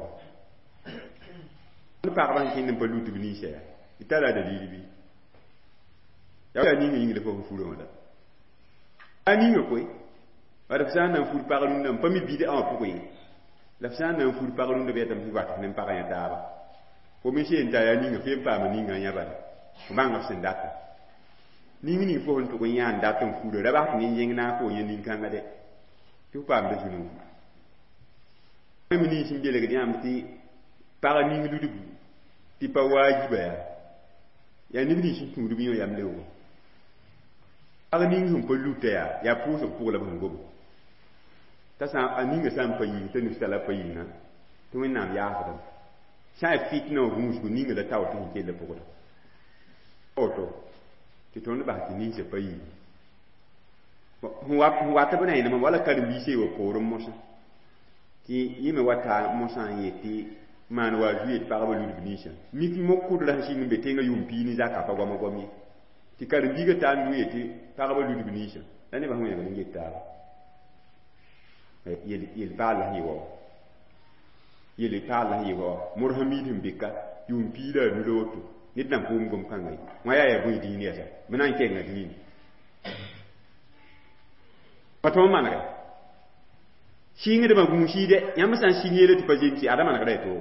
on par ban kin pa lutu bi ni sha itala da dili bi ya ni ngi ngi fo fu do da ani ngi koy wala fsan nan fur parlun nan pami bide en pour yi la fsan nan fur parlun de betam fi wat nem para ya daba ko mi shen ta ya ni nga fem pa ma ni nga nya ba ko ma nga sen data ni ni fo hon to ko yan data fu do da ba ni yin na ko yin ni kan ga de tu pa mbe junu mi ni sin bele ga yam ti para ni ngi dudu ti pa wajiba ya ya ni ni sin tu du bi yo yam lewo ala ni ngi ko luta ya ya pu so pu la ban gobo ta sa ani nga sam pa yi te ni sala pa yi na tu min nam ya fa sai fitno mus go ninga da taw to ke le pokoto oto ti ton ba ti ni se payi wa wa ta bana ina wala kar bi se wo ko ro mosa ti yime wata mosa yeti man wa juit par ba lu binisha mi ti mokko da shi ngbe tenga yumpi ni zaka pa gwa gomi ti kar bi ga ta ndu yeti par ba lu binisha dani ba hu ya ngi ta yel yel bala hiwo yel bala hiwo murhamidin bika yumpi da ndoto nit nan pum gum kan ngai maya ya bui di ni asa menan ke ngai ni pato man ga shingi de ma gum shi de yam san shingi de ti pajin ci adama na ga to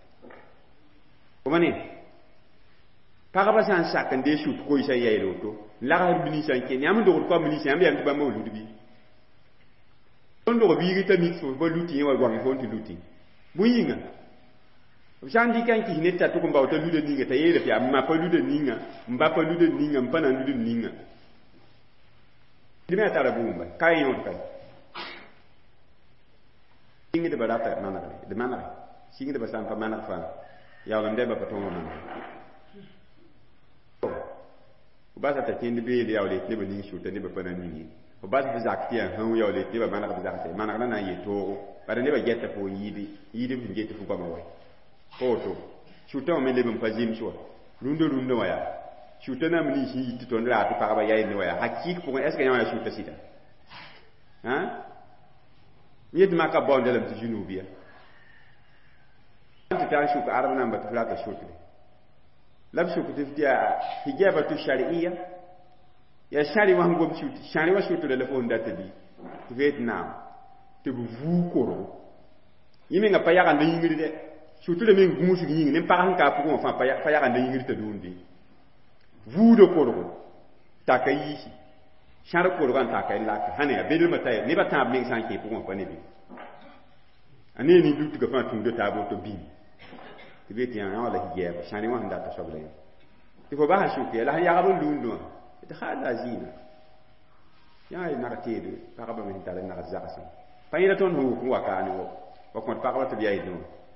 o mani paga ba san sakan de shoot ko isa yayi do to la ga bini san ke yam do ko bini san yam ba mo ludu bi on do bi ta mix so ba luti wa gwang ko ti luti bu yinga Jean di kan ki ne ta to ko ba to lude ninga ta yele fi amma pa lude ninga mba pa lude ninga mpa na lude ninga dime ta la bumba kai yon kai singi de barata mana de mana singi de basan pa mana fa ya wala ndeba pa to mana o ba sa ta kindi be ya wala ne ba ni shuta ne ba pa na ni o ba sa zakti an han ya wala ne ba mana ba zakti mana na ye to ba ne ba getta po yidi yidi bi getta fu ba ma wai Oto, chuta o mele bum pazim chwa. Rundo rundo waya. Chuta na mni hi ti ton la ti pa ba yayi no waya. Hakik pour est-ce que y a chuta sita. Hein? Yed maka bondelam ti junubia. Ti ta shuka arab na ba ta ka shuta. Lab shuka ti dia hijaba tu sharia. Ya shari wa ngom shuta. Shari wa shuta le fo ndata bi. Vietnam. Te bu vu koro. Yimi nga pa ya kan yingiri de. Surtout les mêmes goumus qui n'y pas un cas pour enfin pas faire un dénigre de dundi. Vous de Koro, Takai, Charles Korogan Takai, Hane, Bédou Mataï, n'est pas tabling sans qui pour un point de vue. Un ennemi doute que fait un tour de tableau de bim. Tu veux dire un an de guerre, Chani one data sobre. Il faut pas choquer, la Yarabon Lundo, et Hazazina. Y'a une narrative, parabamental et Narazarson. Pas une tonne ou Wakano, ou qu'on parle de bien.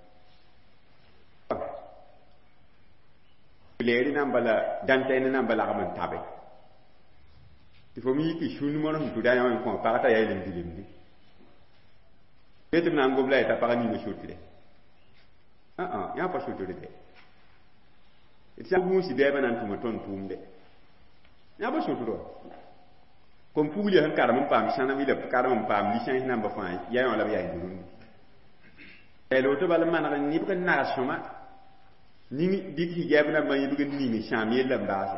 Leri nambala dante ne nambala gaman tabe ti fomi ki shunu mo no tu da yam ko pa ta yai lim dilim di betum na ngobla eta pa ni no shuti de ah ah ya pa shuti de it sa mu si be banan tuma ton tumde ya ba shuti do kom puli han karam pam sana wi de karam pam li shan namba fa ya yon la ya durun e lo to bal man ni ko na shoma ni dik hijabna ma yibu ni ni shamiyel la mbasi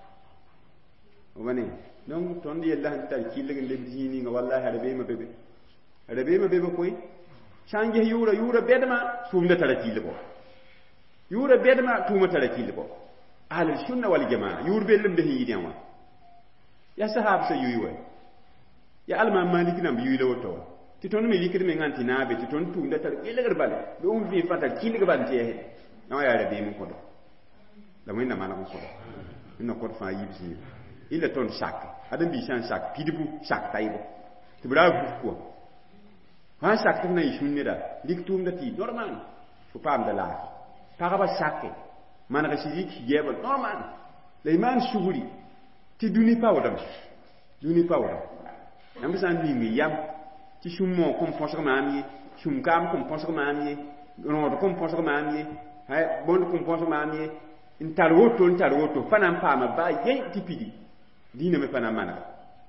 o wani donc ton di Allah ta kille ngi lebdi ni nga wallahi hada ma bebe hada ma bebe koy change yura yura bedma sumda tara kille bo yura bedma tuma tara kille bo ahli sunna wal jamaa yur belum de yi diama ya sahab sa yuyi way ya alma maliki nam yuyi la woto ti ton mi likir me nganti nabe ti ton tunda tara kille garbale do um fi fatal kille garbale te non ya rabbi mun kodo la mun na mana mun kodo ina kodo fa yibsi ila ton sak adam bi shan sak pidibu sak taybo to bra bu ko ha sak tan yi shunni da liktum da ti normal fu pam da la para ba sakke man ga shi ki yeba normal le iman shuguri ti duni pa wadam duni pa wadam am san ni mi yam ti shummo kom fonso ma ami shum kam kom fonso ma ami no kom fonso ma ami hay bon ko ponso mami in tarwoto in tarwoto fanam pama ba yen tipidi dina me fanam mana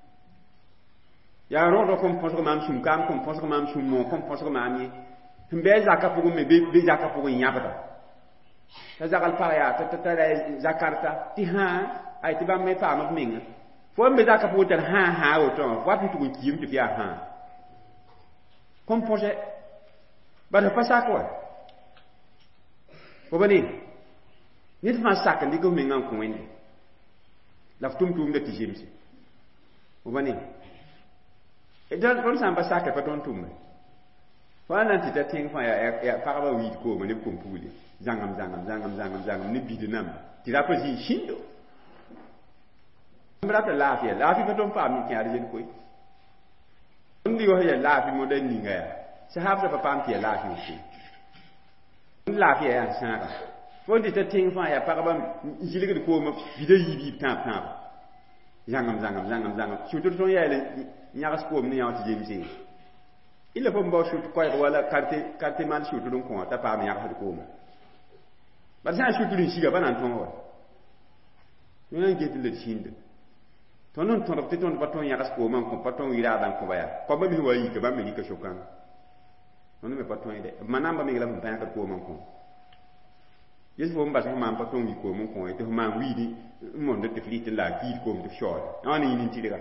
ya ro ro ko ponso mam shum kam ko ponso mam shum mo ko ponso mami mbe zaka pugo me be zaka pugo nyabata ta zakal pa ya ta ta zakarta ti ha ay ti ba me pama minga fo mbe zaka pugo tan ha ha o to wa pitu ko kim ti ya ha kom projet ba da pasa ko ko bani nit ma sak ndi ko mengan ko wende la tum tum de tijimsi ko bani e dan kon sam ba sak pa ton tum fa nan ti ta ting fa ya ya pa ba wi ko mo ne ko puli zangam zangam zangam zangam zangam ni bidinam ti la pasi shindo mbra ta lafiya lafi pa ton pa mi kya de ko ndi wo ya lafi mo den ni ga sahab da pa pam ti lafi ko lafiya ya sãaga fo n tɩ ta tẽng fãa yaa pagba zɩlgd koome bida yiib yiib tãab tãab zãngem zãngem zãngem zãngem sũtr tõnd yaa yãgs koom ne yã tɩ zemse ila fo n bao sũt koɛɛg wala karte maan sũtr n kõ t'a paam yãgsd kooma bad sã n sũtr n siga pa na n tõog wa yõ na n get la d sĩnda tõnd n tõdg tɩ tõnd pa tõnd yãgs koomã n kõ pa tõnd yɩraagda n kõba yaa koaba me wa yika bãmb me rɩka sokãng tõnd me pa tõe dɛ b manamba me la fo n pa yãkd koomã n kõ yes fo n bas fo maan pa tõnd wi koom n kõ tɩ fo maan wiidi n mõnd tɩ f rɩt n la a kiid koom tɩ f saood ã ne yĩn n tɩrga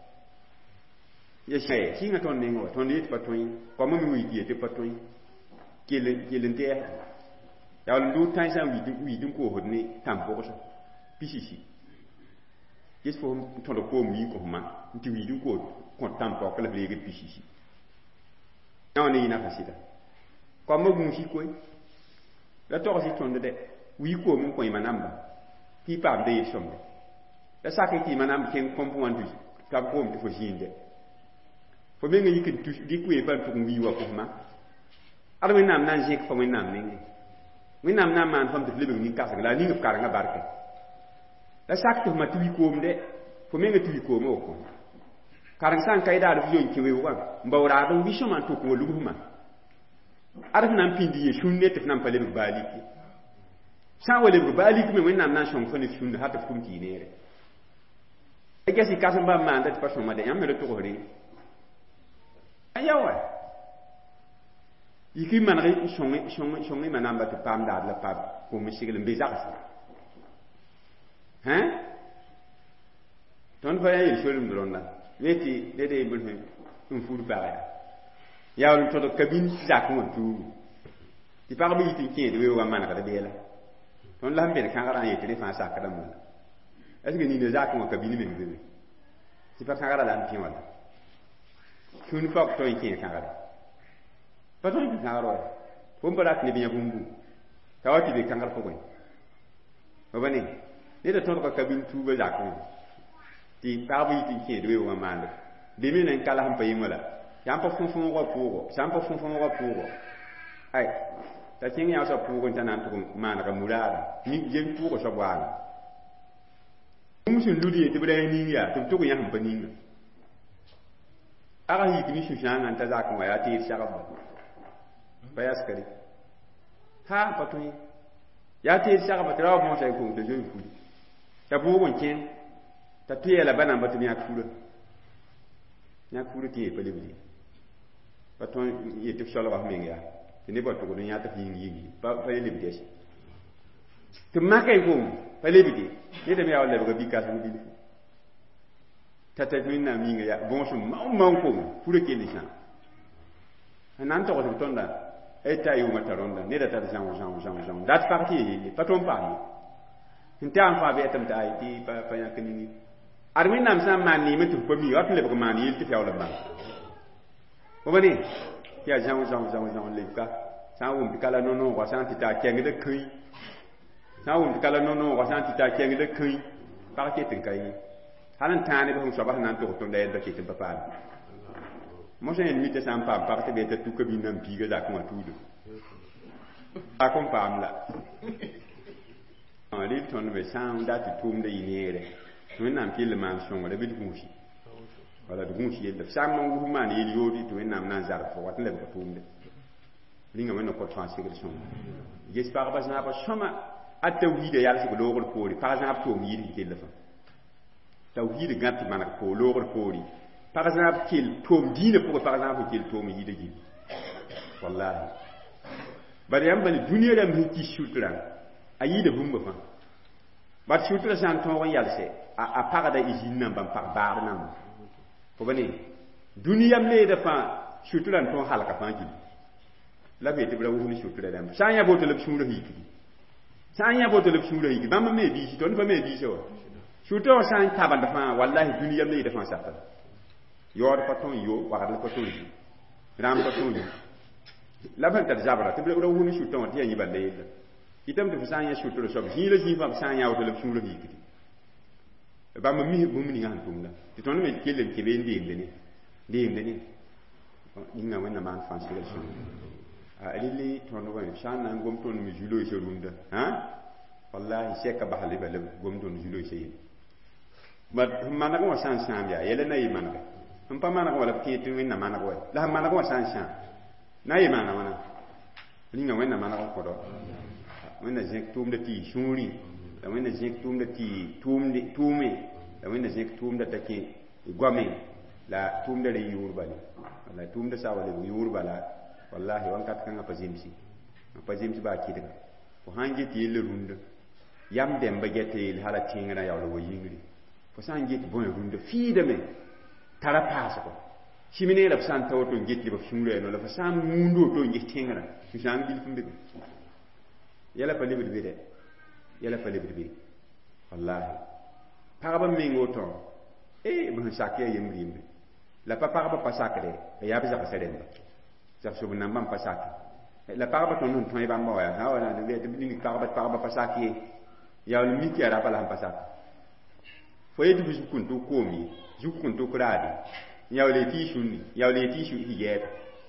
ya sɩnga tõnd neng wa tõnd yetɩ pa tõe koamã me wɩɩ tɩ yetɩ pa tõe kell n tɛɛsda yaa wall n dʋʋr tãe sã n wiid n koosd ne tãm pʋgsa pisisi yes fo n tõd koom wii kõ ma n tɩ wiid n koos kõ tãm pʋg la f leegd pisisi ã ne yĩna fa sɩda koamã gũusi koe la togsy tõnd dɛ wii koom n kõ yɩma namba tɩ y paamda yel-sõmde la sak tɩ yɩma namb kẽng kõmp wãn tɩ tab koom tɩ fo zĩindɛ fo meng yik n dɩk wee pa n tʋg n wii wa pʋsma ad wẽnnaam na n zẽk fa wẽnnaam nengẽ wẽnnaam na n maan fãmb tɩ f lebg nin-kãsg la a ning f karengã barkɛ la sak tɩ f ma tɩ wi koomdɛ fo meng tɩ wi koomã woko kareng sã n ka y daad f yon kẽ weoogã n bao raad n wi-sõma n tʋk n wa lugsmã ad f na n pĩnd yẽ sũn ne tɩ f na n pa lebg baalike sã n wa lebg baalike me wẽnnaam na n sõng fa ne f sũnda hat f tʋm tɩ y neere a gesɩ kãsem bãmb maanda tɩ pa sõma dɛ yãmb me la togsre a ya wa yik y maneg sõng y manamba tɩ paam daad la paam koom segl n be zagsã hein tõnd pa yaa yel-solemd rõnda weti ned e bõe n fur pagya yaa n tõd kabin zak wã tuugu tɩ pagb yit n kẽed weoogã manegd beela tõnd la sẽn bed kãgrã n yetɩ rẽ fãa sakda mola est-ce que nina zak wã kabin meng bebe tɩ pa kãgrã la n pẽ wala sũn fak tõe n kẽ kãgre pa tõe n tɩ kãgr wa fo n pa rat neb yã bũmbu t'a wa tɩ be kãgr pʋgẽ fa ba ne neda tõdga kabin tuuba zak wã tɩ pagb yit n kẽed weoogã maandg deme na n kala sẽn pa yẽ wala yãmb pa fõ-fõogã pʋʋgɔ sã n pa fõ-fõogã pʋʋgɔ ay t'a kẽng yãgsã pʋʋgẽ t'a na n tʋg n maanega muraada yen pʋʋgɔ soab waana bũmb sẽn lud ye tɩ b ra ning yaa tɩ b tʋg yã sẽn pa ninga aga yik ni sũ-sãangã n ta zak n wa yaa teed sagba pa yaskare ha pa tõe yaa teed sagba tɩ ra wa mõosa y koom t'a zoe furi t'a pʋʋg n kẽ t'a tɩ yɛla ba namba tɩ b yãk fura yãk fura tɩ yee pa lebde pa tõe yetɩ f solga f meng yaa tɩ nebã tʋgd n yã tɩ f yĩng yĩngi pa lebde tɩ b mak y koom pa lebde neda me yaa wa lebga bi-kãsem bilfu t'a t'a wẽnnaam yĩnga yaa bõosem maoom maoom koom fura kell sã n na n togsb tõnda y ta yʋʋmã ta rõnda neda tar zão zão zão zão dat pag tɩ yelle pa tõnd paam ye n tɩ n fãa bɩɛtame tɩ ay tɩ pa yãk ningi ad wẽnnaam sã n maan neeme tɩ f pa mi wa tɩ lebg maan yel tɩ f yaool n bãng fo ba ne tɩ yaa zão zão zão zão lebka sã n wʋm tɩ kala no-noogã sã n tɩ taa kɛngda kõi sã n wʋm tɩ kala no-noogã sã n tɩ taa kɛngda kõi pag ket n ka ye hal n tãag neb sẽn soaba sẽn na n tʋg tõnda yɛlda ket n pa paame mosã yẽnd mi tɩ sã n paam pag tɩ bɩ t'a tu kabin nan piiga zak wã tuudu a kõn paam la rɩd tõnd me sã n dat tɩ tʋʋmda yɩ neere wẽnnaam kell maan sõngda bɩ d gũusi wala d gũus yella sã n wus maan yel yood tɩ wẽnnaam na n zarg fo wat n lebg tʋʋmde rĩnga wẽnna kõt fãa segd sõma ges pagba zãaba sõma a tawhiida yalsg loogr poore pag zãab tʋʋm yɩɩd kell fa tawhiid gãt tɩ maneg poo loogr poore pag zãab kell tʋʋm diinã pʋgẽ pag zãab fo kell tʋʋm yɩɩda gilli wallahi bala yãmb bane dũniyã rãmb sẽn kis sʋtrã a yɩɩda bũmba fãa bat sʋtrã sã n tõog n yalse a pagda y zĩn namba n pag baagd namba fo ba ne dũniyã m leeda fãa sʋtrã n tõog halka fãa gilli la b yetɩ b ra wʋs ne sʋtrã rãmb sã n yã boto la b sũurã yikdi sã n yã boto la b sũurã yikdi bãmb me biisi tõnd pa me biisa wa sʋtrã wã sã n tabend fãa wallahi dũniyã m leeda fãa sata yaood pa tõe n yo wagd pa tõe n yo rãmb pa tõe n yo la b sẽn tar zabra tɩ b ra wʋs ne sʋtrã wã tɩ yaa yẽ balla yella yɩtame tɩ f sã n yã sʋtrã soab zĩig la zĩig fãa b sã n yã woto la b sũurã yikdi bãmb mis bũmb ninga sẽn tʋmda tɩ tõnd me kell n kebe n deemde ne deemde ne yĩnga wẽnna maan fãa segl sõma rili tõnd wẽ sã n na n gom tõnd me zu-loeesã rũndã wallahi sɛka basle bala gom tõnd zu-loeesã ye sẽn maneg wã sã n sãam yaa yɛla na yɩ manega sẽn pa maneg wã la b kẽe tɩ wẽnna maneg wɛ la sẽn maneg wã sã n sãam na yɩ maana wãna rĩnga wẽnna maneg n kõdɔ wẽnna zẽk tʋʋmda tɩ yɩ sũurẽ la wẽnna zẽk tʋʋmda tɩ yɩ tʋʋme la wẽnna zẽk tʋʋmda t'a kẽ goame la tʋʋmda re yʋʋr bale la tʋʋmda sa wa lebg yʋʋr bala wallahi wãnkat kãngã pa zemsi pa zems baa kɩdga fo sãn get yella rũndã yam dẽmba get yeel hala tẽngrã yaool wa yĩngri fo sã n get bõe rũndã fiidame tara paasgɔ simineerã b sã n ta woto n get lebg sũurã no la fo sã n muund woto n get tẽngrã tɩ sã n bilf n bebe yɛla pa lebd be dɛ yɛla pa lebd be wallahi pagb n meng woto e b sẽn sak yaa yembr yembre la pa pagba pa sakde la yaa b zagsã rẽmba zag sob nambã n pa sake la pagba tõnd sẽn tõe bãmba wa yaa sã wa na tɩ b ning pagba pagba pa sak ye yaool mik yaa rapa la sẽn pa sak fo yetɩ f zuk n tʋk koom ye zuk n tʋk raade yaool ye tɩ y sũnni yaool ye tɩ y yɛɛba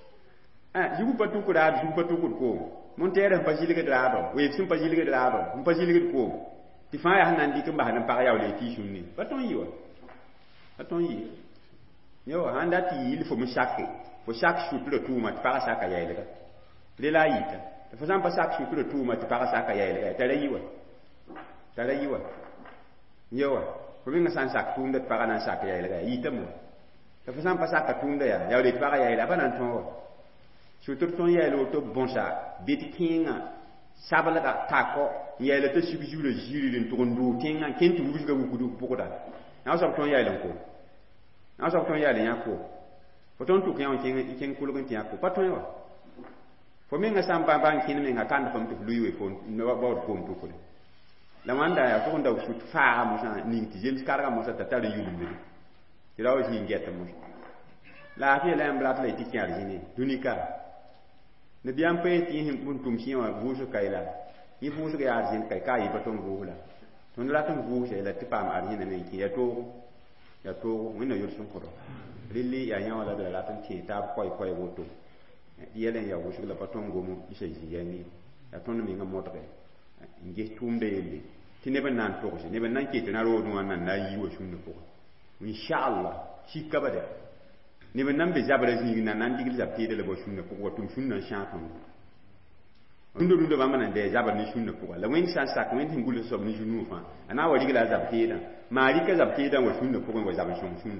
zug pa tʋk raad zug pa tʋkd koom mon-tɛɛrã sẽn pa zɩlgd raabã weef sẽn pa zɩlgd raabã sẽn pa zɩlgd koom tɩ fãa yaa sẽn na n dɩk n basd n pag yaool ye tɩ y sũnni pa tõnd yɩ wa pa tõnd yɩ yo sãn dat tɩ yɩl fo me sake fo sak sutrã tʋʋma tɩ pagã saka yɛɛlga rela a yɩta tɩ fo sã n pa sak sutrã tʋʋma tɩ pagã saka yɛɛlga tara yɩ wa tara yɩ wa yo wa fo mengã sã n sak tʋʋmda tɩ pagã na n sak yɛɛlga yɩtame wa tɩ fo sã n pa saka tʋʋmda yaa yaool ye tɩ pagã yɛɛla a pa na n tõog wa sutr tõnd yɛɛl woto bõsa bet kẽengã sablga takɔ n yɛɛla t'a sug zurã zirr n tʋg n doog tẽngã n kẽn tɩ wusga wukd pʋgda na n soab tõnd yɛɛl n ko na n soab tõnd yɛɛl n yã ko fo tõnd tʋk yã n kẽng kulg n tɩ yã ko pa tõe wa fo mengã sã n pa n kẽnd menga kãnd fãm tɩ f luɩ we fo baood koom tʋkde la wãnda yaa tʋg n da sut faaga mosã ning tɩ zems karga mosã t'a tar yulmde tɩ ra wa zĩig gɛt mos la afɩ la yãmb rat la y tɩ kẽ arzẽne dũnika nabiyam pa yetɩ yẽ bõn tʋm sẽ wã vʋʋsg ka la yẽ vʋʋsg yaa arzẽn ka ka yɩ pa tõnd vʋʋs la tõnd rat n vʋʋsa la tɩ paam arzẽnã me n kẽ ya toogo ya toogo wẽnna yʋrs n kõdɔ rɩlɩ yaa yã wã la b la rat n tẽe taab koɛɛ-koɛɛ woto yɛl n ya wʋsg la pa tõnd gom isa zĩ-yã ne yaa tõnd mengã modge n ges tʋʋmda yelle tɩ neb n na n togse neb n na n ket na rood wã nan na n yi wa sũnnã pʋgẽ inchallah sika bada neb n na n be zabrã zĩig nan na n digl zab teeda la ba sũnnã pʋgẽ wa tʋm sũnnã n sãag tõnd rũndã rũndã bãmb na n dɛɛ zabr ne sũnnã pʋga la wẽnd sã n sak wẽnd sẽn gʋls soab ne zu-nuug fãa a na n wa rigla a zab teedã maa rɩka zab teedã n wa sũnnã pʋgẽ wa zab n sõng sũnnã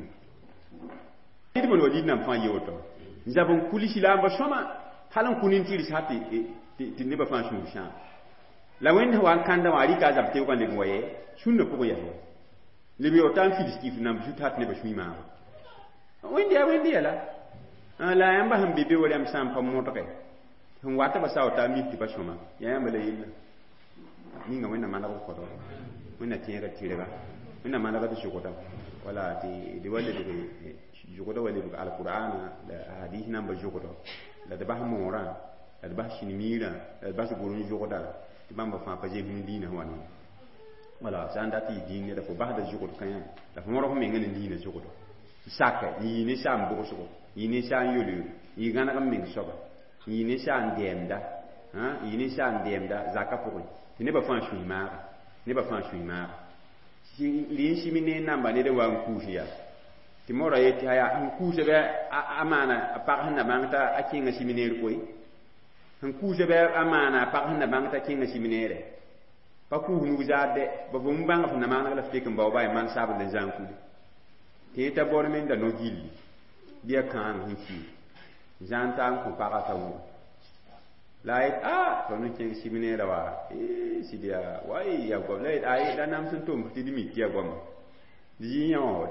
d bõn wa lidnã fãa ye woto n zab n kulsi la n ba sõma hal n kũ nin tɩrs ha tɩ nebã fãa sũur sãam la wẽnd wa n kãndã wã a rɩka a zab teoogã leb n wa yɛ sũnnã pʋgẽ yaa leb ya ta n fils kɩf nam zut hat nebã sũi maaga wẽnd yaa wẽnd yɛla la yãmba sẽn be be wa rãmb sã n pa modge sẽn wat ba sao t'a mik tɩ pa sõma yaa yãmba la yella ninga wẽnna maneg n kõdg wẽnna tẽega tɩrga wẽnna manegd zʋgda wala tɩ d wa lebg zʋgda wa lebg alqur'ana la hadis namba zʋgda la d bas moorã la d bas sĩn-miirã la d bas gʋrn zʋgda tɩ bãmba fãa pa zems dĩinã wa ne wala sã n dat yɩ dĩin neda fo basda zʋgd kãyã la fo morg mengã ne dĩinã zʋgda saka n yɩ ne saam bʋgsgo yɩ ne sã n yol-yol yɩ gãneg n meng soaba n yɩ ne sã n dɛɛmda n yɩ ne sã n dɛɛmda zakã pʋgẽ tɩ nebã fãa sũi maaga nebã fãa sũi maaga rɩɩn simi ne namba ned n wa n kuus yaa tɩ morã yetɩ aya n kuusa bɩ a maana a pag sẽn na bãng t'a a kẽnga simineer koe n kuusa bɩ a maana a pag sẽn na bãng t'a kẽnga simineere pa kuus nug zaadde ba fo m bãng f na maaneg la f tek n bao ba y man sabl n zãn kude tɩ t'a bor me n da no gilli bɩa kãang sẽn ki zãn ta n kõ pagã t'a wʋ la a yet a tõnd n kẽng simineerã wa sɩd yaa wa ya goam la yet a da nam sẽn tʋm tɩ d mik tɩ ya goama d yɩ yã wã wa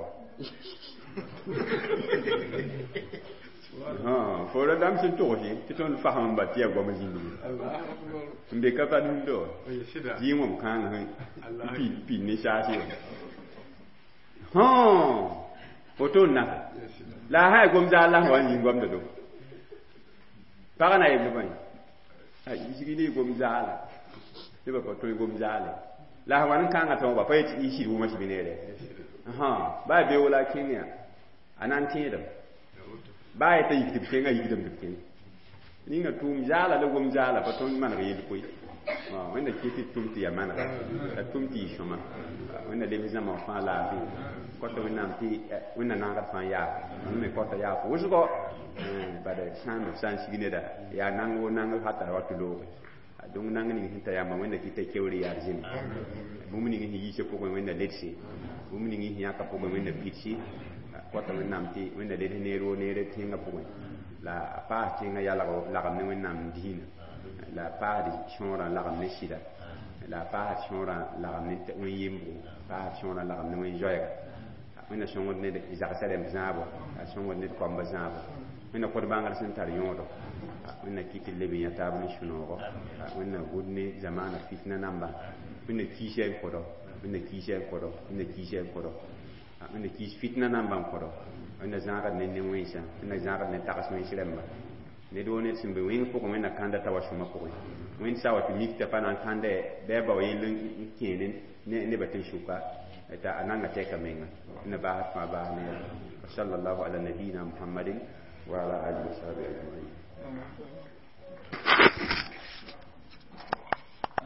fo ra dam sẽn togse tɩ tõnd fasem n ba tɩ ya goam zĩndge n be ka pa nunda wa zɩɩ wãm kãang sẽn pid ne saas ye woto n naka la ha gom zaal la wa yĩn goamda do pagã na yemle bõe zigi ne gom zaala nebã pa tõe gom zaale la a wa n kãngã tõog ba pa yetɩ y sɩd wʋma sɩbneere baa be wala a kẽng yaa a na n tẽedem baa yeta yikdb kẽngã yikdem d kẽng ninga tum jala la gom jala pa ton man yel koy wa wanda kiti tum ti yamana ta tum ti shoma wanda le bizama fa la bi ko to wanda ti wanda na ga fa ya me ko to ya ko usko ba da san san sigine da ya nango nango hata wa tulo donc nang ni hinta ya ma wanda kita kewri ya jin bu mu ni ngi yi ci ko wanda letsi bu mu ni ngi ya ka ko wanda pitsi ko to wanda ti wanda le ne ro ne re tinga ko la pa tinga ya la la ga ne wanda din la pa di chora la ga ne sida la pa chora la ga ne te yimbu pa chora la ga ne joya wanda songo ne de za ka sare mzabo songo ne ko mbazabo wanda ko bangal sen tar yodo wanda kiti lebi ya tabni shunogo wanda gudne zamana fitna namba wanda kishe kodo wanda kishe kodo wanda kishe kodo wanda kish fitna namba kodo wanda zanga ne ne wisa wanda zanga ne takas ne shiremba ne do ne simbe wing ko wanda kanda tawashuma ko wanda sawa mikta pana kande beba yin kenen ne ne batin shuka ta ananga teka menga ne ba fa ba ne sallallahu ala nabiyina muhammadin wa ala alihi wa sahbihi ajma'in.